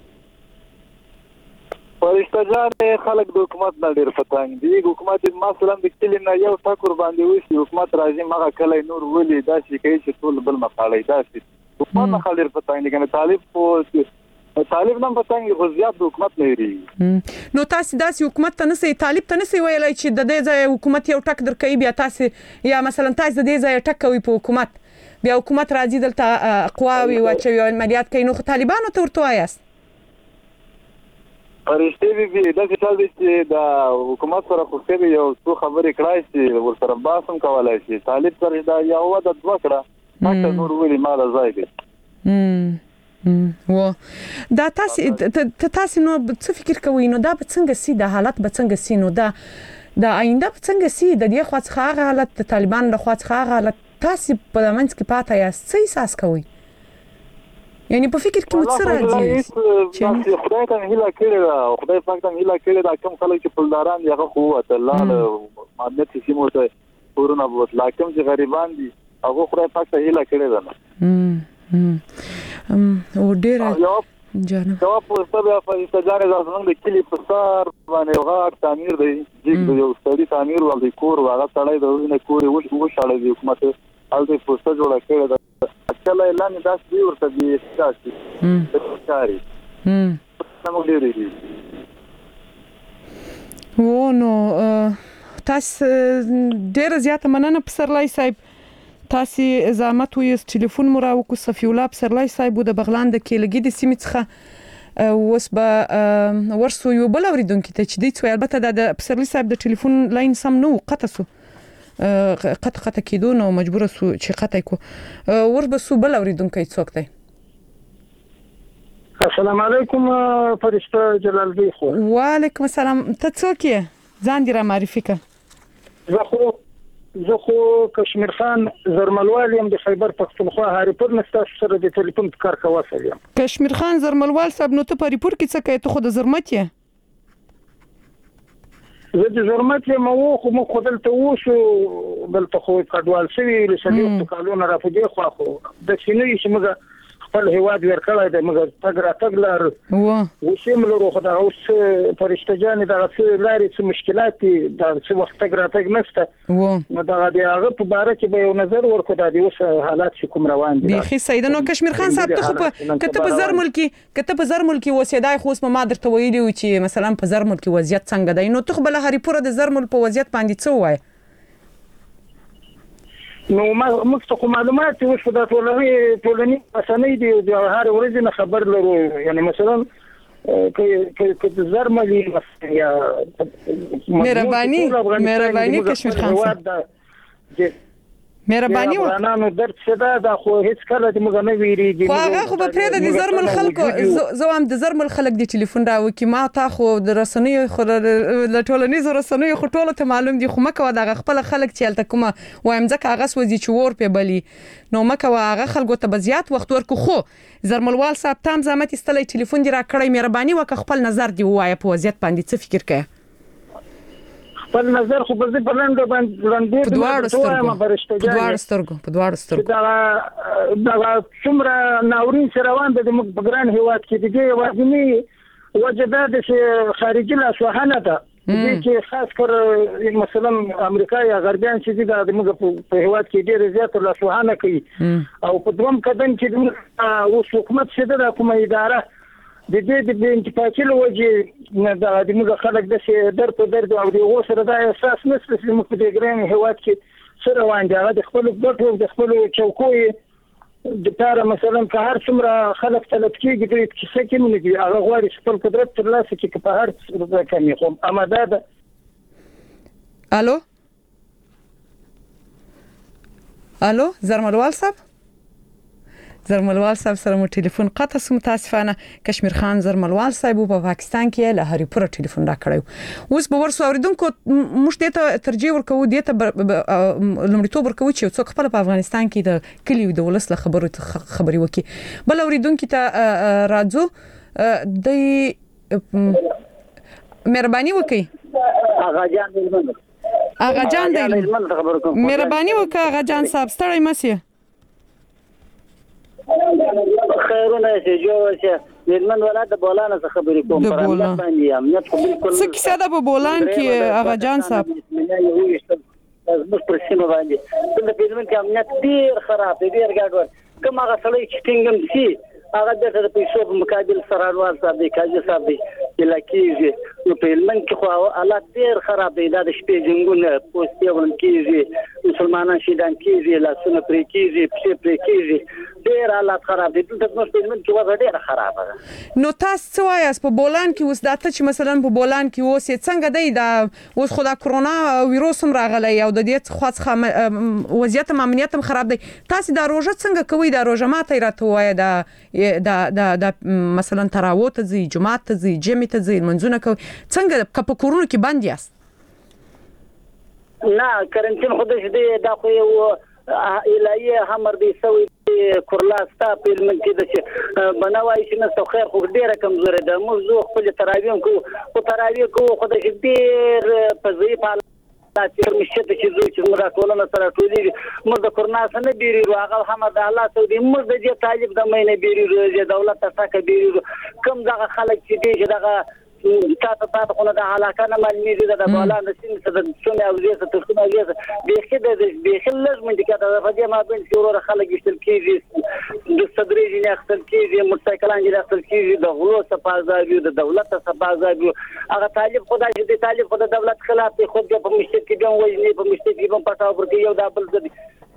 فرشته‌جان خلک د حکومت نه ډیر پتنګ دي حکومت مثلا د کلی نه یو ټاکور باندې وسی حکومت راځي مغه کله نور ولي دا چې کوي چې ټول بل مقاله دا چې حکومت نه خلیر پتنګ دي کنه طالب نن پتنګ خو زیات د حکومت نه لري نو تاسو داسې حکومت ته نسې طالب ته نسې ویلای چې د دې ځای حکومت یو ټک درکوي بیا تاسو یا مثلا تاسو د دې ځای ټک کوي په حکومت بیا حکومت راځي دلته قواوی واچوي او عملیات کوي نو طالبانو ته ورته وایاست فرشتي بي دا چې د حکومت سره خو یو څو خبرې کړای چې ورسره باسم کولای شي طالب سره دا یو د دوه کړه ماته نور ولې مال ځای دی و دا تاسو نو څه فکر کوئ نو دا به څنګه سي د حالت به څنګه سي نو دا آینده به څنګه سي د دې خواڅ خاغه حالت د طالبان له خواڅ خاغه حالت تاسو په منځ کې پاتې یاست څه احساس کوئ یعنی په فکر کې متصر راځي چې خدای ته هیله کړی دا خدای پاک ته هیله کړی دا کوم خلک چې پلداران یغه قوت الله مادت سیمو ته ورونه بوت لاکم چې غریبان دي هغه خدای پاک ته هیله کړی دا او ډیر جانم جواب په سبا فرشته‌جان زمونږ د کلی په سر باندې غاټ تعمیر دی چې یو ستړي تعمیر ول دی کور واغه تړای د ورنه کور وشاله دی حکومت هلته پوسټ جوړه کړی دا اصله اعلان داس دی ورته دی اساسي کاری نو ډیری و نو تاسو ډیر زیات مننه پسرلای صاحب تاسو زحمت ویست ټلیفون مو راوکو صفی الله پسرلای صاحب د بغلان د کېلګي د سیمې څخه اوس به ورسو یو بل اوریدونکو ته چې دی څو البته د پسرلای صاحب د ټلیفون لاین سم نو قطع سو قطع کېدو نو مجبور سو چې قطع کو وربسو بل اوریدونکو څوک دی السلام علیکم فرشته جلال بی خو وعلیکم السلام ته څوک یې ځان دې را معرفي کړه زه خو کشمیر خان زرملوال یم د خیبر پختونخوا هریپور نستا سره د ټلیفون کار کواسل یم کشمیر خان زرملوال صاحب نو ته په هریپور کې څه کوي ته خو د زرمت یې زه د زرمت یم او خو مو خدل ته وشو بل ته خو کډوال شوی لسلیو کالونه رافدي خو د سینې چې موږ خپل هواد ورکړای د موږ تګلار وسیم له خو دا اوس فرشته‌جان دا څه لاري څه مشکلات دا څه وخت تګ نشته نو دا د هغه په باره کې به یو نظر ورکړو دا د اوس حالات کوم روان دي بيخي سیدنو کشمیر خان صاحب ته خو کته په زر ملکی وسیدای خو اسمه ما درته ویلی چې مثلا په زر ملکی وضعیت څنګه دی نو ته بل هریپور د زر مل په وضعیت باندې څه وای نو موږ ته معلومات اوس په ټولني اسانه دي د هر ورځې نه خبر لرو یعنی مثلا که زرملی یا مهرباني کشمیر خان صاحب مهرباني ورانانو درد شدا دا خو هیڅ کله د موږ نه ویریږي خو هغه خو په پرې د زرمل خلکو زه هم د زرمل خلک د ټلیفون راو کی ما تا خو د رسنیو خو د ټولنیزو رسنیو خو ټول ته معلوم دي خو مکه دا خپل خلک چې الته کومه وایم ځکه هغه سوځي چې ور په بلی نو مکه هغه خلکو ته بزیات وخت ورکو خو زرملوال صاحب تام زحمت استلې ټلیفون دی را کړی مهرباني وک خپل نظر دی وای په وضعیت باندې څه فکر کوي خپل نظر خو به په لنډه باندې په دواړو سترګو دا څومره ناورین سره روان دي موږ په ګران هیواد کې دي یوازې وجه دا ده چې خارجي لاسوهنه ده چې خاص کر مثلا امریکا یا غربیان چې دي د موږ په هیواد کې ډېر زیات لاسوهنه کوي او په دوم قدم کې اوس حکومت څه ده کومه اداره د دې د انتفاعي لوجه د موږ خلک د در په درد او د غوسه د احساس نشته چې موږ په دې ګران هیواد کې سره وانځه د خپل ګټو د خپل چوکوي د پاره مثلا که هر څومره خلک طلب کېږي د کیسه کې نه دي هغه غواړي خپل قدرت ترلاسه کړي په هر څه کمی خو اماده ده. الو زرملوال صاحب سره مو ټلیفون قطع سو متاسفانه. کشمیر خان زرملوال صاحب په پاکستان کې له هریپور ټلیفون را کړو. اوس به ورسو اوریدونکو موږ دته ترجیح ورکو دته لمړیتوب ورکو چې څوک خپل په افغانستان کې د کلیو د ولس له خبري وکي. بل اوریدونکو ته راځو د مهرباني وکي آغا جان دی مهرباني وکړه آغا جان صاحب ستړی مسئ خیرونه چې جوړ شه مېرمن ولادت د بولان څخه خبرې کوم پر امنیت باندې امنیت خو بالکل څه کیسه ده په بولان کې آغا جان صاحب زموږ پر سیمه باندې د پیژمن کې امنیت ډیر خراب دی ډیر ګډوډ کوم هغه سړی چې ټینګم سي هغه د پیسو په مقابل سرانوال صاحب دی کاجي صاحب دی لکېږي نو په علم کې خو حالات ډیر خراب دی د شپې جنگونه پوسټي ورنکېږي مسلمانان شیدان کېږي لاسونه پرې کېږي پښې پرې کېږي ډیر حالات خراب دي د موږ په علم کې وضع ډیر خراب ده. نو تاسو څه وایاست په بولان کې اوس دا ته چې مثلا په بولان کې اوس څنګه دی دا اوس خو دا کرونا وایروس هم راغلی او د دې خاص وضعیت امنیت هم خراب دی. تاسو دا روزه څنګه کوي دا روزه ماته راته وایي دا مثلا تراوت ته جمعه ته جمعه ته منځونه کوي څنګه په کورونو کې بند یاست؟ نه کرنټین خو دې دا خو یو الهي امر دی سوی کورلاستا په علم کې د چې بنوای چې نو خیر خو ډیره کمزوري ده موږ خپل تراویح کو خو د ډیر په ضعیف دا چې مشته چې زوی چې موږ ټولنه سره ټولې موږ د کورنا سره بیرو هغه هم د الله سعودي موږ د دې طالب د مینه بیرو د دولت څخه بیرو کم دغه خلک چې دې دغه تاسو خو د علاقه نه معلومي دي د بولان د سیمې څخه د څونه او زیات ترڅو د بخل لازم دي کده په دې ما بین شورو خلک یشتل کیږي د صدرې نه خپل کیږي موټرسایکلان نه خپل کیږي د غلو صفازاوی د دولت صفازاوی هغه طالب خدای دې طالب خدای دولت خلاف خو په مشترک کې به وایي په مشترک کې په پټاو پر کې یو د بل ځدي.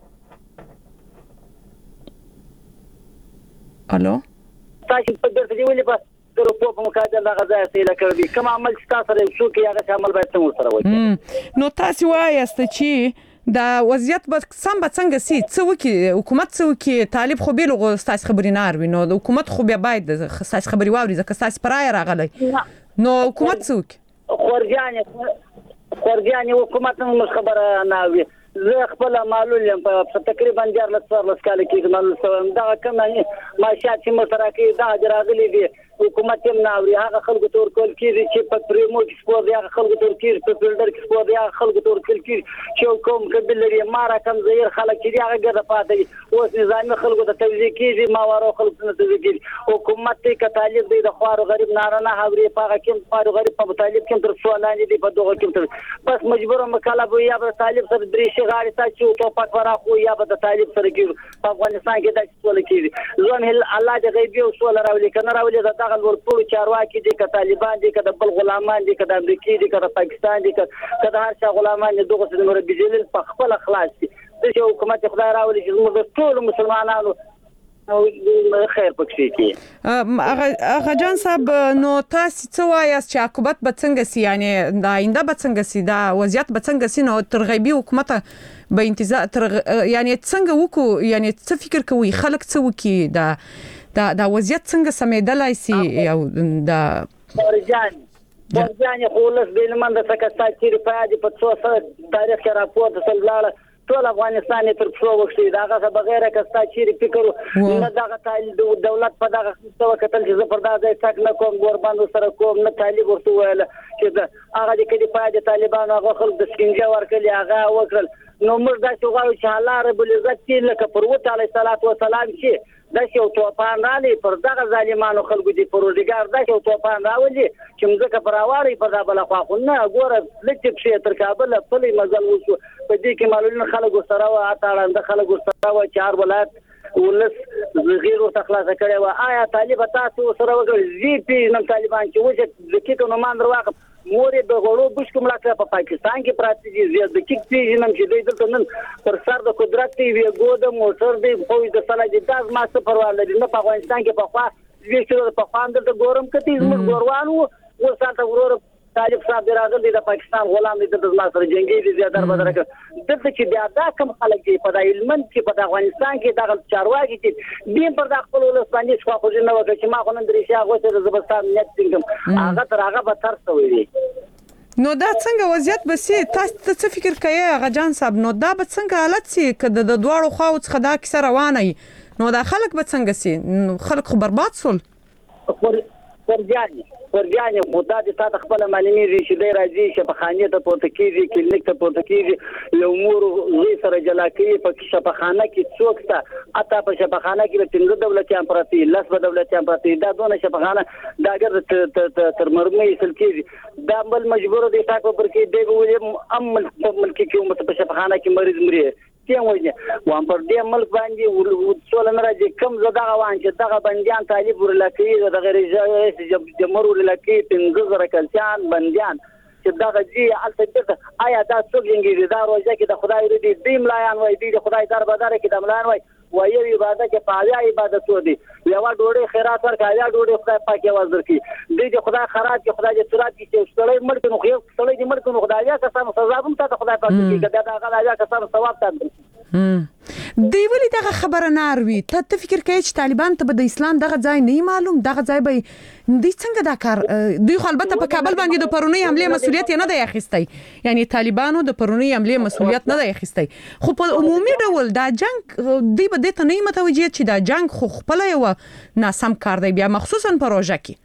الو تاسو په دې ځای ولې په په مقابل د غزا سیله کوي کوم عمل چې تاسو سره شو کې هغه عمل باید څنګه سره وکړي. نو تاسو وایاست چې دا وضعیت به څنګه سي څه وکي حکومت څه وکي طالب خو بیل غو تاسو خبري نه اروي نو د حکومت خو بیا باید تاسو خبري واوري ځکه تاسو پرای راغلی نو حکومت څه وکي خورجاني حکومت هم خبره نه وي زه خپل معلوم په تقریبا 14 کال کې معلوم سوم دا کوم ماشات چې مسره کې دا راغلي دي حکومت هم ناوري هغه خلکو تور کول کیږي چې په پریمو کې سپور دی هغه خلکو تور کیږي په فیلډر کې سپور دی هغه خلکو تور کول کیږي چې کوم کډل لري مارا کم زیر خلک چې هغه ګرځا پاتې اوس نظام خلکو ته توزیع کیږي ماوارو خلکو ته توزیع کیږي حکومت ته طالب دی د خوارو غریب نارانه حوري پاګه کوم خوارو غریب په طالب کوم تر سوالان دي په دغه کوم بس مجبور مکالب یا به طالب سره درې غاړي تا چې تو پک ورا خو یا به طالب سره کیږي په افغانستان کې د څول کیږي ځون الله دې غیبي او سوال راولي کنه راولي دا دغه ورپور چارواکي دي که طالبان دي که د بل غلامان دي که د امریکای دي که د پاکستان دي که د هر چا غلامان دي دغه څه مربي جلیل په خپل خلاص دي د حکومت خدای راولي چې موږ ټول مسلمانانو خیر پکې کی اغه جان صاحب نو تاسو څه وایاست چې عاقبت به څنګه سي یعنی دا آینده به څنګه سي دا وضعیت به څنګه سي نو ترغیبي حکومت به انتظار یعنی څنګه وکړو یعنی څه فکر کوي خلک څه وکي دا وضعیت څنګه سمېدلای سي او دا ورجان خو لس بین من د سکه ساتي په دې په څو سره تاریخ کې راپور د سلبلاله ټول افغانستان تر څو وخت داغه څخه بغیر کستا چیرې فکر نه دغه دولت په دغه څه وکتل چې زه پر دا ځای تک نه کوم ګورباند سره کوم نه طالب ورته ویل چې هغه د کدي پای د طالبانو هغه خلک د سکینجه ورکړي هغه وکړل نو موږ دا چې غواړو چې الله رب العزت چې لکه پروت علیه الصلاۃ والسلام چې دا یو توپان رالی پر دغه ظالمانو خلکو دی پروردګار دا یو توپان راولي چې موږ په راوړی په دغه بل خو نه ګوره لکه چې تر کابل په مزل وشو په دې کې معلومه خلکو سره وا اتاړه د خلکو سره وا 4 ولایت ولس غیر تخلاص کړي وا آیا طالب تاسو سره وګړي زی پی نن طالبان چې وجه د کیکو نو مان درواغ مورې د غړو بشکم لاکه په پاکستان کې پراته دي زیات د کیک پیژنم چې دوی دلته نن پر سر د قدرت دی وی ګود موټر دی فوج د سلا د داز ما څه پروا لري نه په افغانستان کې په خوا چې په خواند د ګورم کتي زموږ ګوروانو ورساته ورور طالب صاحب راغلی د پاکستان غلام دي د ما سره جنگي دي زیات دربدره کړ دلته چې بیا دا کم خلک دي په د علم کې په افغانستان کې د چارواکي چې دیم پر د خپل ولسمنځ خو خو نه وکړي چې ما خو نن درې شاغه ته زبستان نیت څنګه هغه تر هغه به تر څوي دي نو دا څنګه وضعیت بسې تاسو څه فکر کوي غجان صاحب نو دا به څنګه حالت سي کده د دواړو خواو څخه دا کیسه روانه نو دا خلک به څنګه سي خلک خو برباد سول ورجاني مدة تاسو خپل معلومي چې د راځي شفاخانه ته پورته کیږي کلینیک ته پورته کیږي له امور غي سره جلاکي په شفاخانه کې څوک ته اته په شفاخانه کې د څنګه دولتيان پراتی لاس په دولتيان پراتی دا دونه شفاخانه دا ګر تر مرمي سل کیږي دا بل مجبور دي تاسو پر کې دی عمل ملکی حکومت په شفاخانه کې مریض مري کې وایي وان پر دې ملک باندې څول نه راځي کم زده غوان چې دغه بنديان طالب ورلکې د غیر جمهور ورلکې پنځه زره کلچان بنديان چې دغه جی البته آیا دا څوک انګریزي دا روزه کې د خدای ردی دیم لایان وای دی خدای دربدار کې د ملان وای وایي عبادت کې پاویا عبادت و دي یو ډوړې خیرات ورکایا ډوړې خدای پاکي आवाज ورکي دی خدای خیرات کې خدای دې سرات کې چې مړ کنو خو سړی دې مړ کنو خدای یا قسم سزا هم ته خدای پاک کې دا غلا یا قسم ثواب ته دی ولی دغه خبره ناروي ته فکر کوي چې طالبان ته د اسلام دغه ځای نه معلوم دغه ځای به دی څنګه دا کار دوی خو البته په کابل باندې د پرونی حمله مسولیت نه دی اخیستی یعنی طالبانو د پرونی حمله مسولیت نه دی اخیستی خو په عمومي ډول دا جنگ دی به د ته نه متوجه چې دا جنگ خو خپل یو ناسم کار دی بیا مخصوصا پروژه کې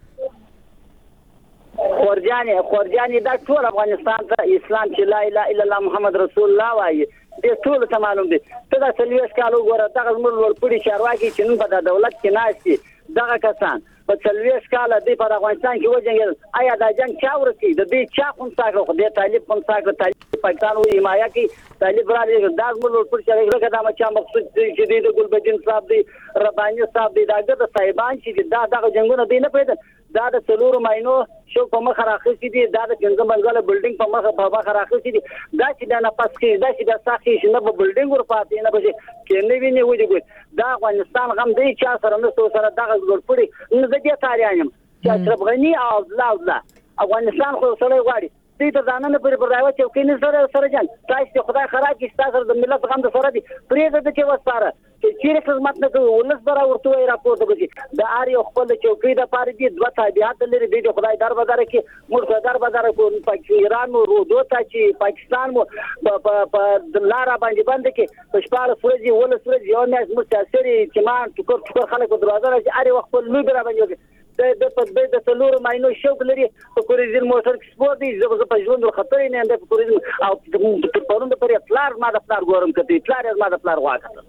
خورجاني دا ټول افغانستان ته اسلام چې لا اله الا الله محمد رسول الله وایي د ټول ته معلوم دي ته دا سلويس کالو ګوره دغه زموږ ورپړي چارواکي چې نن په دولت کې ناشتي دغه کسان په سلويس کال د په افغانستان کې وځنګل آیا دا جنگ چا ورکی د دې چا کوم څاګه خو د طالب کوم څاګه طالب پاکستان وی حمایه کې طالب را لري دا زموږ ورپړي چارواکي دا مچا مقصود چې د ګلبدین صاحب دی رباني صاحب دی داګه صاحبان چې دغه جنگونه دی نه پیدا دا د څلور ماینو شو په مخ راخصي دي دا د څنګه منځله بلډینګ په مخ راخصي دي دا چې دا نه پس کې دا چې دا ساخي شنه په بلډینګ ور پاتې نه بشي کې نه ویني وځي دا افغانستان غم دی چې سره نو سره دغه ګورپړي نه د دې تاریخ چې اشرف غنی او الله افغانستان خو سره غواړي دې ته ځاننه پر راوي چې کینې سره جان تاسو خدای خراب کې تاسو د ملت غم د سره دي پرې د چې وساره چې چیرې خدمت نه کوي ولس برا ورته راپورته کوي د آر یو خپل چوکۍ د پاره دي دوه تابعات لري د خدای دربدار کې موږ دربدار کو پاکستان ایران مو رودو ته چې پاکستان مو په لار باندې باندې کې په شپاره سورجي ولس سورجي یو نه متاثري چې ما ټکر خلکو دروازه راځي آر یو خپل لوی برا باندې د په د څلور ماینو شوق لري په کوریزن موټر کې سپور دي زه په ژوند خطر نه اند په کوریزن او په پروند پر پلار ما د پلار ګورم کتي پلار ما د پلار واکه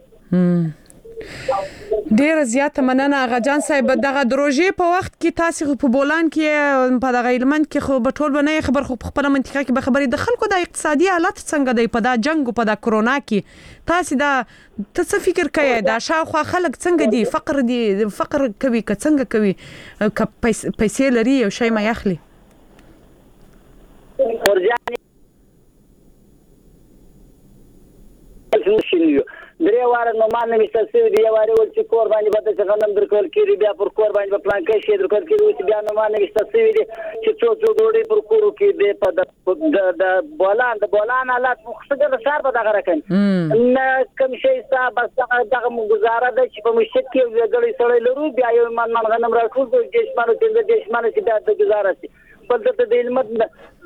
ډیر زیاته مننه غجان صاحب دغه دروژې په وخت کې تاسو په بولان کې په دغه ایلمنت کې خو به ټول بنه خبر خو خپل منطقه کې به خبرې د خلکو د اقتصادي حالت څنګه دی په دا جنگ په دا کرونا کې تاسو دا څه فکر کوي دا شاوخوا خلک څنګه دي فقر کوي که څنګه کوي پیسې لري او شی ما یخلي درې واره نو مان نشته سوي دی واره ول چې کور باندې به د غنم درکول کېږي بیا پر کور باندې پلان کې شي درکول کېږي چې بیا نو مان نشته سوي دی چې څو ډوډۍ پر کورو کې دی په د بولان حالات مخصوصه د شهر په دغه راکن نه کوم شي صاحب دغه گزاره ده چې په مشت کې وګړي سره لرو بیا یو من غنم راټول د جسمانو چې د جسمانو چې د گزاره شي بل د علمت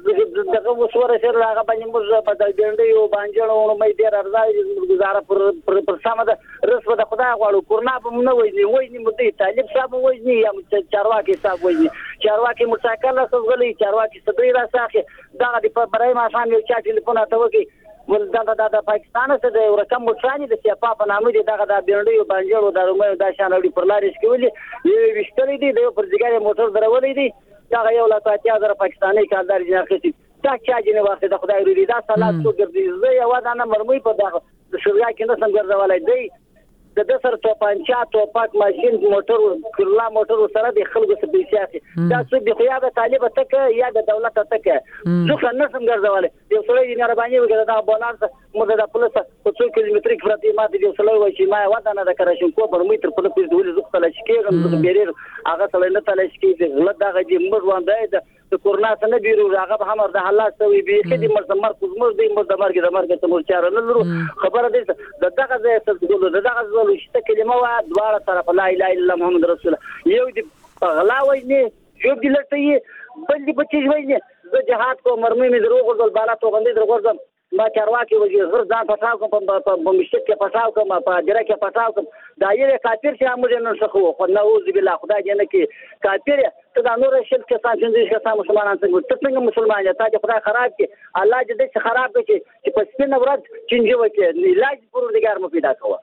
دغه وسوره سره هغه باندې موږ په د ډنډي او باندې نو مې ډیر ارزای گزاره پر سم ده رسو د خدای غواړو کورنا په مونږ وایي مودي طالب صاحب وایي یا چارواکي صاحب وایي چارواکي متشکل سوغلي چارواکي صدري راځي دا د برای ما شان یو چا ټلیفون ته وکی ولدا د پاکستان څخه د رقم مشاني د سیاپا په نامه دي دغه د ډنډي او باندې د رومه د شان اړي پر لارې شکولي یو وشتري دي د پرځګاري موټر درولې دي دا یو لا 3000 پاکستاني کاردار جناختی دا چا جنې واسه د خدای ورې دا صلات کو ګرځي زه یو دا نه مرمي په دغه د شوریا کې نه څنګه ګرځولای دی د سر توپانچا توپاک ماشين موټر کلا موټر سره د خلکو څخه بيسياسي دا څه د خو یا د طالب تک یا د دولت تک څه نه څنګه ګرځولای یو سړی نه رباني وګړه دا بولانس مده د پولیس په 2 کیلومتر کې پرتی ما د یو سړی وای چې ما ودانه د کرشن کو پر مې تر په پولیس ولې زغ تل شکیږم د بیریر هغه تل نه تل شکیږي غلط دا غي مر وانده د کورونا څخه بیرو هغه به هم د حالات سوي به خدي مرزمر کوزمر د مرزمر کې د مرګ ته مورچار نه لرو خبره ده دغه ځای څه ګولو دغه ځول شته کلمه وا دواړه طرف لا اله الا الله محمد رسول الله یو دی غلا وایي یو دی لټي بل دی بچی وایي د جهاد کو مرمي می دروغ ول بالا تو غندې دروغ ما چارواکي وږي غر ځان پټاو کوم په مشت کې پټاو کوم په اجره کې پټاو کوم دا یې کافر چې امر نه شخو خو نعوذ بالله خدای دې نه کې کافر ته دا نور شل کې څنګه چې مسلمانان څنګه مسلمان یا ته خدای خراب کې الله دې خراب کړي چې په سپینه ورځ چنجي وکړي علاج پروردګار مو پیدا کوه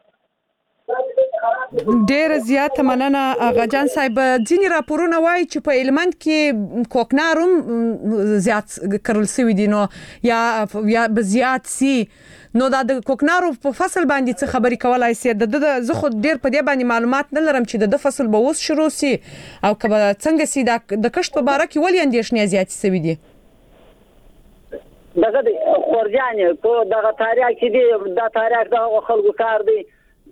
ډیر زیات مننه اغا جان صاحب ځینی راپورونه وایي چې په هلمند کې کوکناروم زیات کرل سوي دي نو یا زیات سي نو دا د کوکنارو په فصل باندې څه خبري کولای سي د زه خو ډیر په دې باندې معلومات نه لرم چې د فصل به اوس شروع سي او کبه څنګه سي د کښت په باره کې ولې اندېښنې زیات سوي دي دغه خورجانې کو دغه تاریخ کې دی دا تاریخ د خلکو کار دی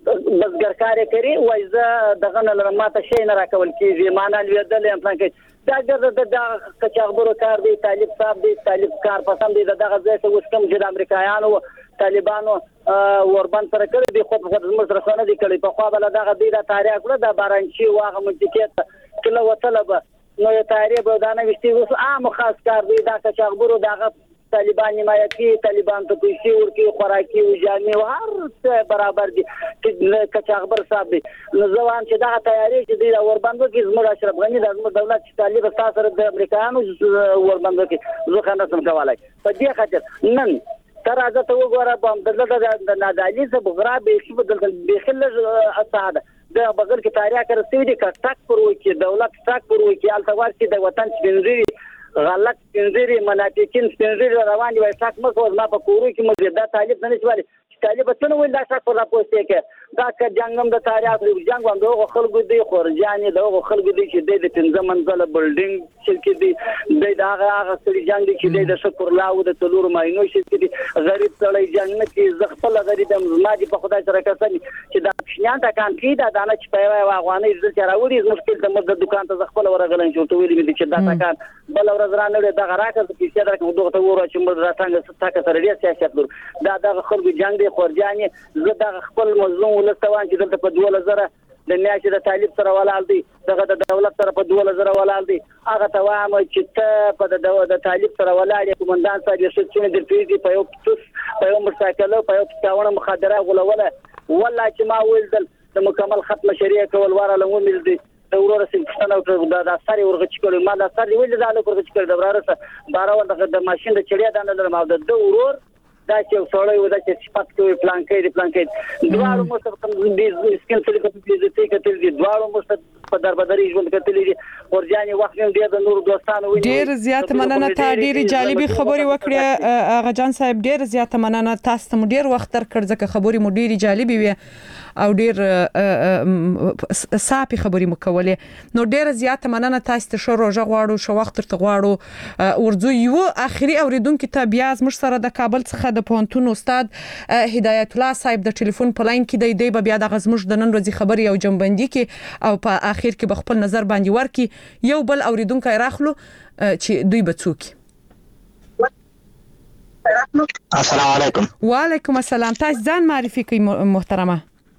بزګر کار کوي وایزه دغه نه ماته شي نه راکول کیږي معنا لیدل هم پلان کوي دا د کچاغبرو کار دی طالب صاحب دی طالب کار پسند دی دغه ځای ته اوس کوم چې د امریکایانو طالبانو وربان سره کړی دی خو په زموږ سره نه دی کړی په خو بل دغه دی د تاریخ کړه د بارانچی واغه منطقه کله وطلب نو تاریخ به دا نه وشتي اوس عام خاص کار دی دا کچاغبرو دغه طالبان حمایتي طالبان ته پیسې ورکي خوراکي او جامې او هر څه برابر دي چې کچاغبر صاحب نو ځوان چې دا تیاری چې دی ورباندې کې زموږ اشرف غنی د زموږ دولت چې طالب سره د امریکایانو ورباندې کې زه خنه سم کولای په دې خاطر نن تر ازه ته وګوره په د نادالي څخه بغرا به شي بدل خل اساده د بغل کې تاریخ کرستوي دي کټک پر وکی دولت ټاک پر وکی التوار چې د وطن سپینځري غلط سپینځري منافقین سپینځري روان دي وای څاک مخ ما په کورو کې مزه دا طالب نه نشوالي طالب څنګه ویل دا څاک پر راپوسته کې دا که جنگم د تاریخ د جنگ باندې خلکو دی خورجانې د خلکو دی چې د 15 منزله بلډینګ شرکت دی د هغه سړي جنگ دی چې د شکر لاو د تلور ماینو شرکت دی غریب سړی جنگ نه کې زغفل غریب ما دي په خدای سره کسن چې دا شنان تا کان کې دا دانه چې په واغوانې د چراوړي مشکل د مزه دکان ته زغفل ورغلن چې ټولې مې چې دا تا کان بل ورځ رانه د غراکه چې چې درک دوه ته وره چې مزه راټنګ ستاکه سره ډیر سیاست لور دا خلکو جنگ دی خورجانې زه د خپل مظلوم ولستوان چې دلته په 2000 د میاشتې د طالب سره ولال دي دغه د دولت سره په 2000 ولال دي هغه ته وایم چې ته په د طالب سره ولال کومندان صاحب چې د پیږي په یو په یو مساکله په یو تاونه مخدره غولوله والله چې ما ولدل د مکمل ختم شریعه کول واره لمو مل دي د ورور سیمستان او د ساري ورغه چکول ما د ساري ویل د ورغه چکول د وراره بارو د ماشين د چړیا دانه لرم او د ورور دا چې سوړی و دا چې سپات کوي پلان کوي دواړو مستقیم د سکن سره کتلې کتل دي دواړو مستقیم په دربدري ژوند کتلې دي ورجاني وخت ډیر د نور دوستانو ډیر زیات مننه ته ډیر جالبي خبري وکړه اغا جان صاحب ډیر زیات مننه تاسو ته ډیر وخت تر کړ ځکه خبري مو ډیر جالبي وي او ډیر صافي خبري مکولې نو ډیر زیات مننه تاسو ته شو روزه غواړو شو وخت تر غواړو ورځو یو اخري اوریدونکو ته بیا زموږ سره د کابل څخه د پونتون استاد هدایت الله صاحب د ټلیفون په لاین کې دی به بیا د غزمش د نن ورځې خبري او جنبندي کې او په اخر کې خپل نظر باندې ورکي یو بل اوریدونکو راخلو چې دوی بچوکي السلام علیکم وعلیکم السلام تاسو ځان معرفي کوي محترمه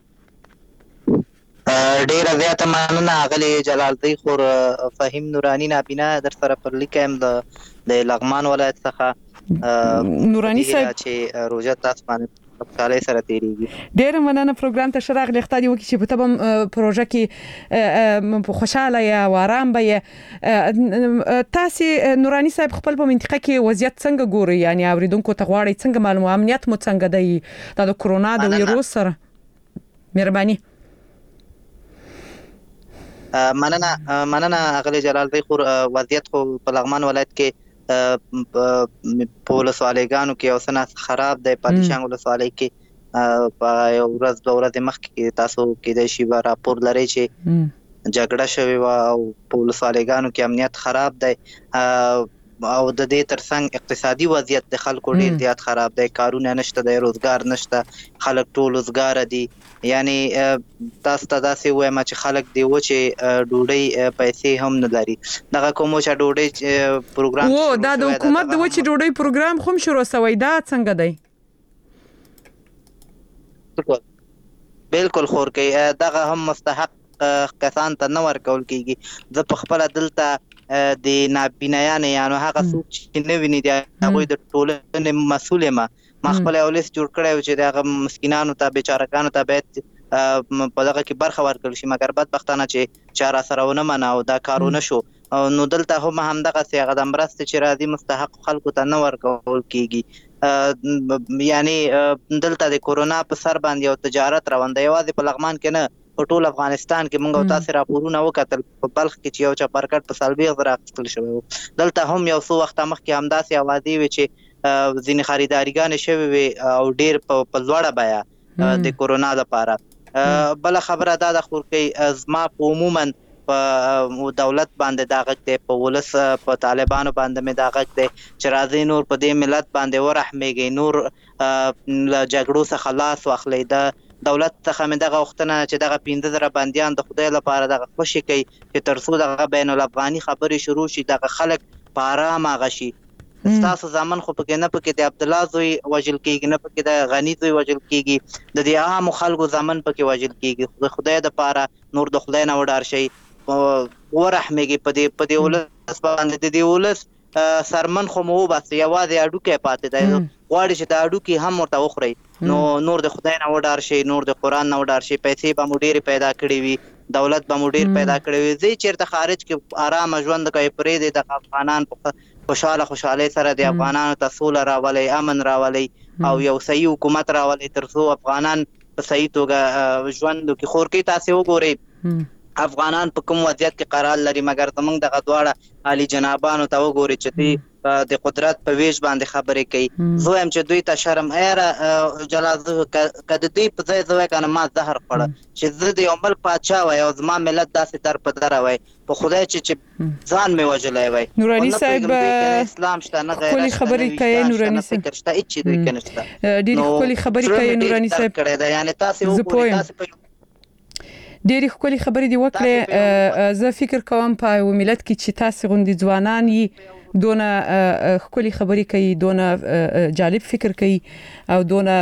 ډیر زیات مننه غلي جلال دی خور فهیم نورانی نابینا در سره پر لیکم د د لغمان ولایت څخه نورانی صاحب چې روزه تاسو باندې خپل سره تیریږي. ډیر مننه پروګرام ته شراغ لختادي وکي چې په تبم پروژه کې خوشاله یا آرام به تاسو نورانی صاحب خپل په منطقه کې وضعیت څنګه ګوري یعنی اوریدونکو ته غواړي څنګه معلومه امنیت مو څنګه دی د کرونا د وایروس سره مهرباني. مننه اغلی جلال دی. خو وضعیت خو په لغمان ولایت کې په ولسوالیګانو کې اوسنه خراب دی. پاتشان ولسوالۍ کې په یو ورځ دوه ورځې مخکې تاسو کې د شی راپور لري چې جګړه شوې و او په ولسوالیګانو کې امنیت خراب دی او د دې ترڅنګ اقتصادي وضعیت د خلکو ډیر زیات خراب دی. کارونه نشته دی، روزګار نشته، خلک ټول روزګار دي. یعنی تاسو ته داسې وایم چې خلک دی و چې ډوډۍ پیسې هم نه لري. دغه کوم چې ډوډۍ پروګرام و دا د حکومت د وچې ډوډۍ پروګرام هم شروع شوی دا څنګه دی؟ بالکل خور کوي. دغه هم مستحق کسان ته نه ورکول کیږي. زه په خپل دلته د نابینایانو یعنی هغه څوک چې نه ویني دی هغه د ټولنې مسؤل ما خپل اولس جوړ کړی چې دغه مسکینانو ته بیچارهګانو ته باید په دغه کې برخه ورکړل شي. مګر بدبختانه چې چاره سره ونه مناو دا کارونه شو. نو دلته هم همدغه څه د مرستې چې راځي مستحق خلکو ته نه ورکول کیږي. یعنی دلته د کورونا په سر باندې یو تجارت روان دی. یوازې په لغمان کې نه په ټول افغانستان کې موږ تاسو راپورونه وکتل په بلخ کې چې یو چپرکټ په سلبي غره اخیستل شوی. دلته هم یو څو وخت مخکې همداسې اوازې وي چې ځینې خریداریګان شوی وي او ډیر په لوړه بیه د کورونا لپاره. بل خبره دا د خورکې زما په عموما په دولت باندې دا غږ دی، په ولس په طالبانو باندې مې دا غږ دی چې راځي نور په دې ملت باندې ورحمېږي، نور له جګړو څخه لاس واخلي. د دولت څخه مې دغه وختونه چې دغه 15,000 بنديان د خدای لپاره دغه خوشي کوي چې ترڅو دغه بین الافغاني خبرې شروع شي دغه خلک په آرام غشي. تاسو ځامن خو پکې نه پکې د عبد الله زوی وجل کیږي، نه پکې د غنی زوی وجل کیږي، د دې عام خلکو ځامن پکې وجل کیږي. خدای د پاره نور د خدای نه وډار شي ورحمېږي په دې ولس باندې. د دې ولس سرمن خو مو بس یوازې اډوکې پاتې دی، غواړي چې د اډوکې هم ورته وخوري. نو نور د خدای نه وډار شي، نور د قران نه وډار شي. پیسې به مو ډېرې پیدا کړې وي، دولت به مو ډېر پیدا کړی وي. زه چیرته خارج کې آرام ژوند کوي پرې د افغانان په خوشاله سره د افغانانو ته سوله راولي، امن راولي او یو صحیح حکومت راولي ترڅو افغانان په صحیح توګه ژوند وکړي. خور کې تاسو وګورئ افغانان په کوم وضعیت کې قرار لري، مګر زمونږ دغه دواړه عالی جنابانو ته وګوري چې دوی د قدرت په ویش باندې خبرې کوي. زه هم چې دوی ته شرم ایره جلال کده دوی په ځای زوی کنه ما زهر خوړه چې زه د یو ملک پادشاه وای او زما ملت داسې در په در وای په خدای چې ځان مې وجلای وای. نورانی صاحب اسلام شته نه غیر کلی خبرې کوي. نورانی صاحب شته هیڅ دوی کنه ډېر کلی خبرې کوي. نورانی صاحب کړه دا یعنی تاسو وګورئ تاسو ډېری ښکلي خبرې دی وکړې. زه فکر کوم په یو ملت کې چې تاسو غوندي ځوانان یې دونه ښکلي خبرې کوي، دونه جالب فکر کوي او دونه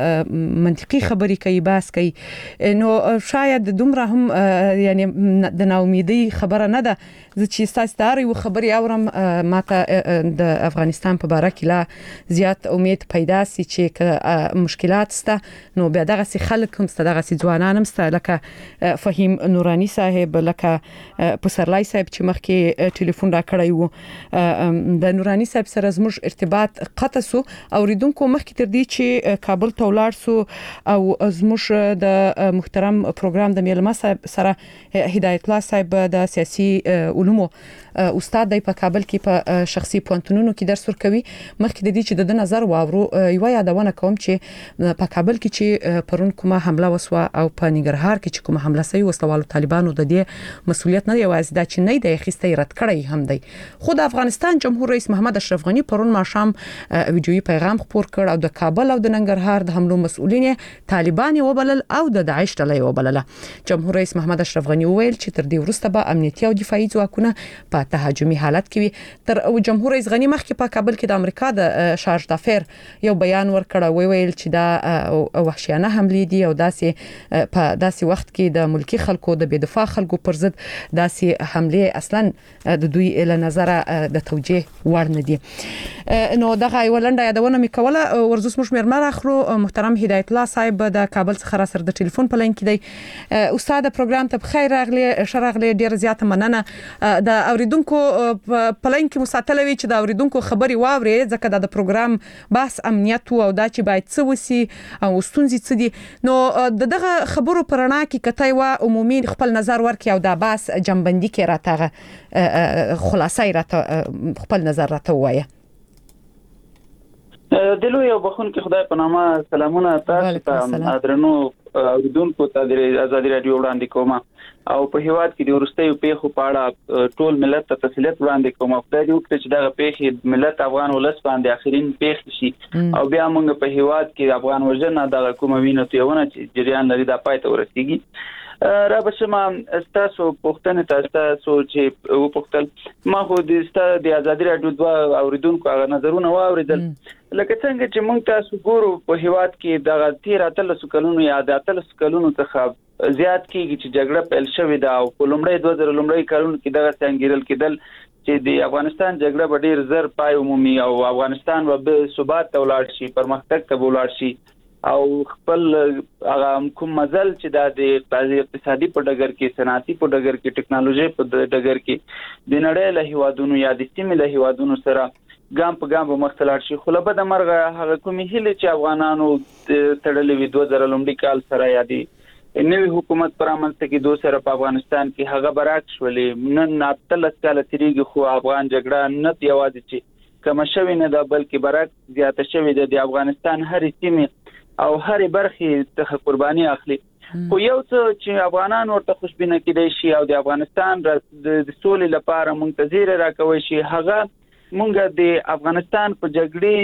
منطقي خبرې کوي، بحث کوي. نو شاید دومره هم یعنی د ناامیدۍ خبره نه ده. زه چې تاسو ته یو خبرې اورم ماته د افغانستان په باره کې لا زیات امید پیدا سي چې مشکلات سته نو بیا دغه سي خلک هم سته، دغه سي ځوانان هم سته لکه فهیم نورانی صاحب، لکه پسرلای صاحب چې مخکې ټلیفون را کړی وو. د نورانی صاحب سره زموږ ارتباط قطع سو او ریدونکو مخکې تر دې چې کابل ته ولاړ سو او زموږ د محترم پروګرام د میلمه صاحب سره هدایت الله صاحب د سیاسي علومو استاد دی په کابل کې په شخصي پوهنتونونو کې درس ورکوي. مخکې د دې چې د نظر واورو یو یادونه کوم چې په کابل کې چې پرون کومه حمله وسوه او په ننګرهار کې چې کومه حمله سوي وسلوالو طالبانو د دې مسؤلیت نه یوازې دا چې نه دی اخیسته رد کړی هم دی. خو د افغانستان جمهور رئیس محمد اشرف غنی پرون ماښام ویډیويي پیغام خپور کړ او د کابل او د ننګرهار د حملو مسؤلین طالبان وبلل او د داعش ډلې وبلله. جمهور رئیس محمد اشرف غنی وویل چې تر دې وروسته به امنیتي او دفاعي ځواکونه په تهاجمي حالت کې وي. تر جمهور رئیس غنی مخکې په کابل کې د امریکا د شارج دافیر یو بیان ورکړ ویل چې دا وحشیانه حملې دي او داسې په داسې وخت کې د ملکی خلکو د بې دفاع خلکو پر ضد داسې حمله اصلا د دوی له نظر د توجه وړ نه دي. نو دغه ولنډه یادونه مې کوله. ورزوس مش مرمر اخرو محترم هدایت الله صاحب د کابل څخه را سره د ټلیفون په لاین کې دی. استاد پروګرام ته بخیر راغلی شرغلی ډیر زیاته مننه. د اوریدونکو په لاین کې مساتلوي چې د اوریدونکو خبري واوري ځکه د پروګرام بحث امنیت او دا چې باید څه وسی او ستونزې څه دي. نو دغه خبرو پرانا کې کته و عمومي خپل نظر ورکړي او د باس جنبندي کې راته خلاصي راته خپل نظر راته وایي. دلو یو بخون کې خدای په نامه سلامونه تاسو ته درنو اوریدونکو ته د آزادي رادیو وړاندې کوم او په هیواد کې د ورستیو پیښو په اړه ټول ملت ته تسلیت وړاندې کوم. خدای دې وکړي چې دغه پیښې ملت افغان ولس باندې اخرین پیښ شي او بیا موږ په هیواد کې افغان وژنه د کومه وینو تیونه چې جریان لري د پای ته ورسیږي. را بشم استاسو پوښتنه تاسو چې و پوښتل ما خو د آزادي رادیو د اوریدونکو هغه نظرونه واوریدل لکه څنګه چې موږ تاسو ګورو په هیواد کې د 13 کلونو یا د 13 کلونو څخه زیات کېږي چې جګړه پیل شوې ده او په لومړی 2000 کلونو کې دغه څنګه کېدل چې د افغانستان جګړه به ډیر زر پای عمومي او افغانستان به ثبات ته ولاړ شي پرمختګ ته ولاړ شي او خپل هغه کوم مزل چې د اقتصادي په ډګر کې صنعتي په ډګر کې ټکنالوژي په ډګر کې د نړۍ له هیوادونو یا د سیمې له هیوادونو سره ګام په ګام به مختلف شي. خو له بده مرغه هغه کومې هیله چې افغانانو تړلې وي 2000 کال سره یا د نوې حکومت پرامنځته کې دوه سره په افغانستان کې هغه برعکس ولې نن 13 کال تیریږي خو افغان جګړه نه یوازې چې کم شوی نه ده بلکې برعکس زیاته شوی ده. د افغانستان هرې سیمه او هرې برخې ته قرباني اخلي. خو یو څه چې افغانان ورته خوشبینه کېدای شي او د افغانستان د سولې لپاره منتظر راکوي شي هغه مونږ د افغانستان په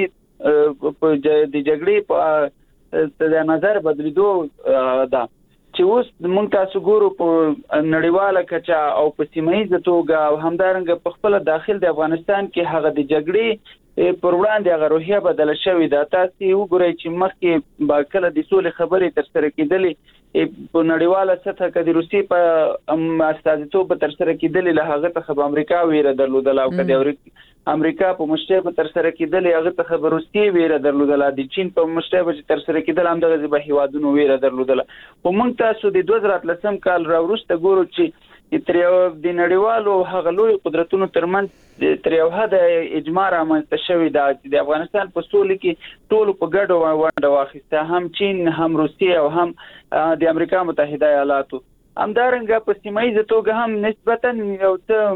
جګړې په د نظر بدلیدو ده چې اوس مونږ تاسو ګورو په نړیواله کچه او په سیمه‌ایزه توګه او همدارنګه په خپل داخل د افغانستان کې هغه د جګړې پر وړاندې هغه روحیه بدله شوې ده. تاسو وګورئ چې مخکې با کله د سولې خبرې تر سره کېدلې په نړیواله سطح کې د روسي په استازیتوب تر سره کېدلې له هغه څخه امریکا ویره درلودله او کله امریکا په مشرف تر سره کېدلې هغه څخه روسي ویره درلودله د چین په مشرف تر سره کېدل هم دغه به هیوادونو ویره درلودله. خو موږ تاسو د 2013 کال راوروسته ګورو چې تر یو د نړیوالو هغه لوی قدرتونو ترمنځ تر یو حد اجماع رامنځته شوی ده چې د افغانستان په سولې کې ټول په ګډه ونډه واخیسته هم چین هم روسیه او هم د امریکا متحده ایالاتو همدارنګه په سیمه‌ایزه توګه هم نسبتا یو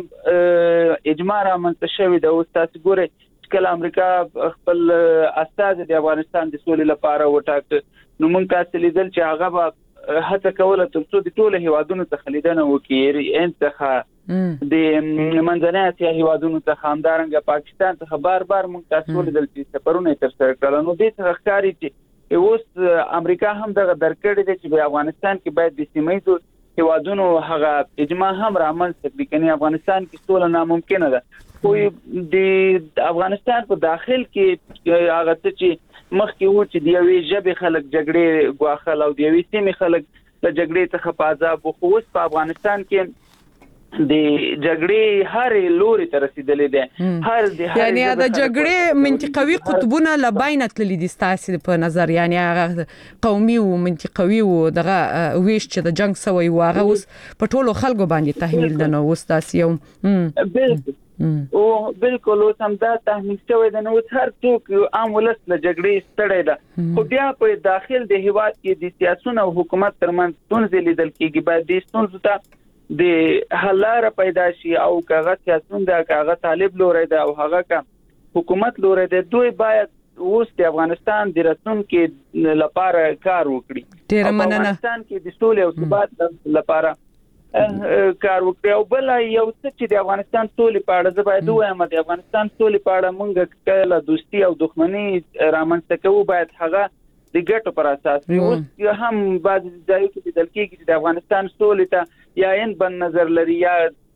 څه اجماع رامنځته شوی ده. اوس تاسو ګورئ چې کله امریکا خپل استازي د افغانستان د سولې لپاره وټاکه نو موږ تاسو لیدل چې هغه به هڅه کوله ترڅو د ټولو هیوادونو څخه لیدنه وکړي ان څخه د منځنۍ اسیا هیوادونو څخه همدارنګه پاکستان څخه بار موږ تاسو لیدل چې سفرونه تر سره کړل. نو دې څخه ښکاري چې اوس امریکا هم دغه درکړې ده چې په افغانستان کې باید د سیمه‌ایزو هیوادونو هغه اجماع هم رامنځته کړي کني افغانستان کې سوله ناممکنه ده. خو د افغانستان په داخل کې هغه چې مخکې و چې د یوې ژبې خلک جګړې غواخل او د یوې سیمې خلک د جګړې څخه په عذاب خو اوس په افغانستان کې د جګړې هر لوري ته رسیدلې ده. یعنی د جګړې منطقوي قطبونه لباینه تللي دي ستاسو په نظر یعنی هغه قومي او منطقوي او دغه ویش چې د جنگ سوی واغه اوس په ټولو خلکو باندې تحمیل ده. نو اوس تاسو یو او بالکل اوس هم دا تحمیل شوی ده. نو هر څوک عام ولس له جګړې ستړی ده خو بیا په داخل د هیواد کې د سیاسي او حکومت ترمنځ ستونزې لیدل کېږي. باید د ستونزو ته د حل لاره پیدا شي او کاغه سیاسون ده کاغه طالب لوري ده او هغه کا حکومت لوري ده دوی باید اوس د افغانستان د راتلونکو لپاره کار وکړي. افغانستان کې د سولې او ثبات لپاره کار وکړي. او بل یو څه چې د افغانستان سولې په اړه زه باید وایم د افغانستان سولې په اړه موږ کله دوستي او دښمنی رامنځته کوو باید هغه د ګټو پر اساس وي. اوس هم بعض ځایو کې د کېږي چې د افغانستان سولې ته یا ان بن نظر لري یا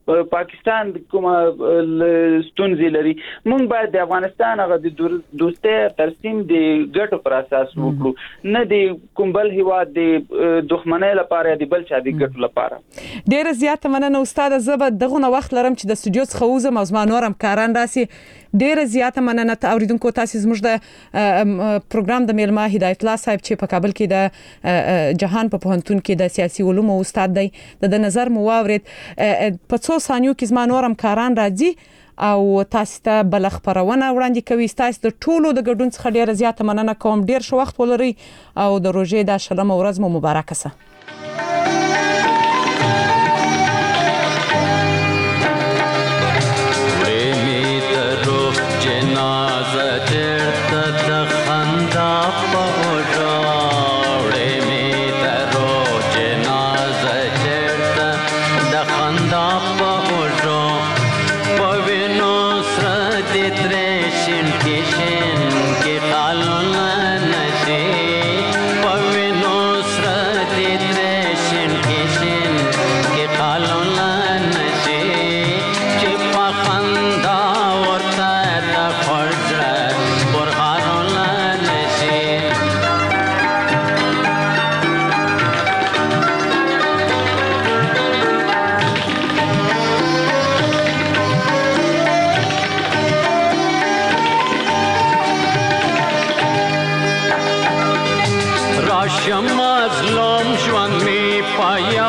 پاکستان کومه ستونزې لري موږ باید د افغانستان هغه د دوستۍ ترسیم د ګټو پر اساس وکړو نه د کوم بل هیواد د دښمنۍ لپاره د بل چا د ګټو لپاره. ډیره زیاته مننه استاد. زه به دغه وخت لرم چې د استودیو څخه وځم او زما نورم کاران راسي. ډیره زیاته مننه اوریدونکو. تاسو زموږ د پروګرام د میلمه هدایت الله صاحب چې په کابل کې د جهان په پوهنتون کې د سیاسي علومو استاد دی د نظر مو واورید. په څو ثانیو کې زما نورم کاران راځي او تاسو ته بل خبرونه وړاندې کوي. تاسو د ټولو د ګډون څخه ډیره زیاته مننه کوم. ډیر ښه وخت ولرئ او د روژې د شلمه ورځ مو مبارک شه. مظلوم ژوند می پایا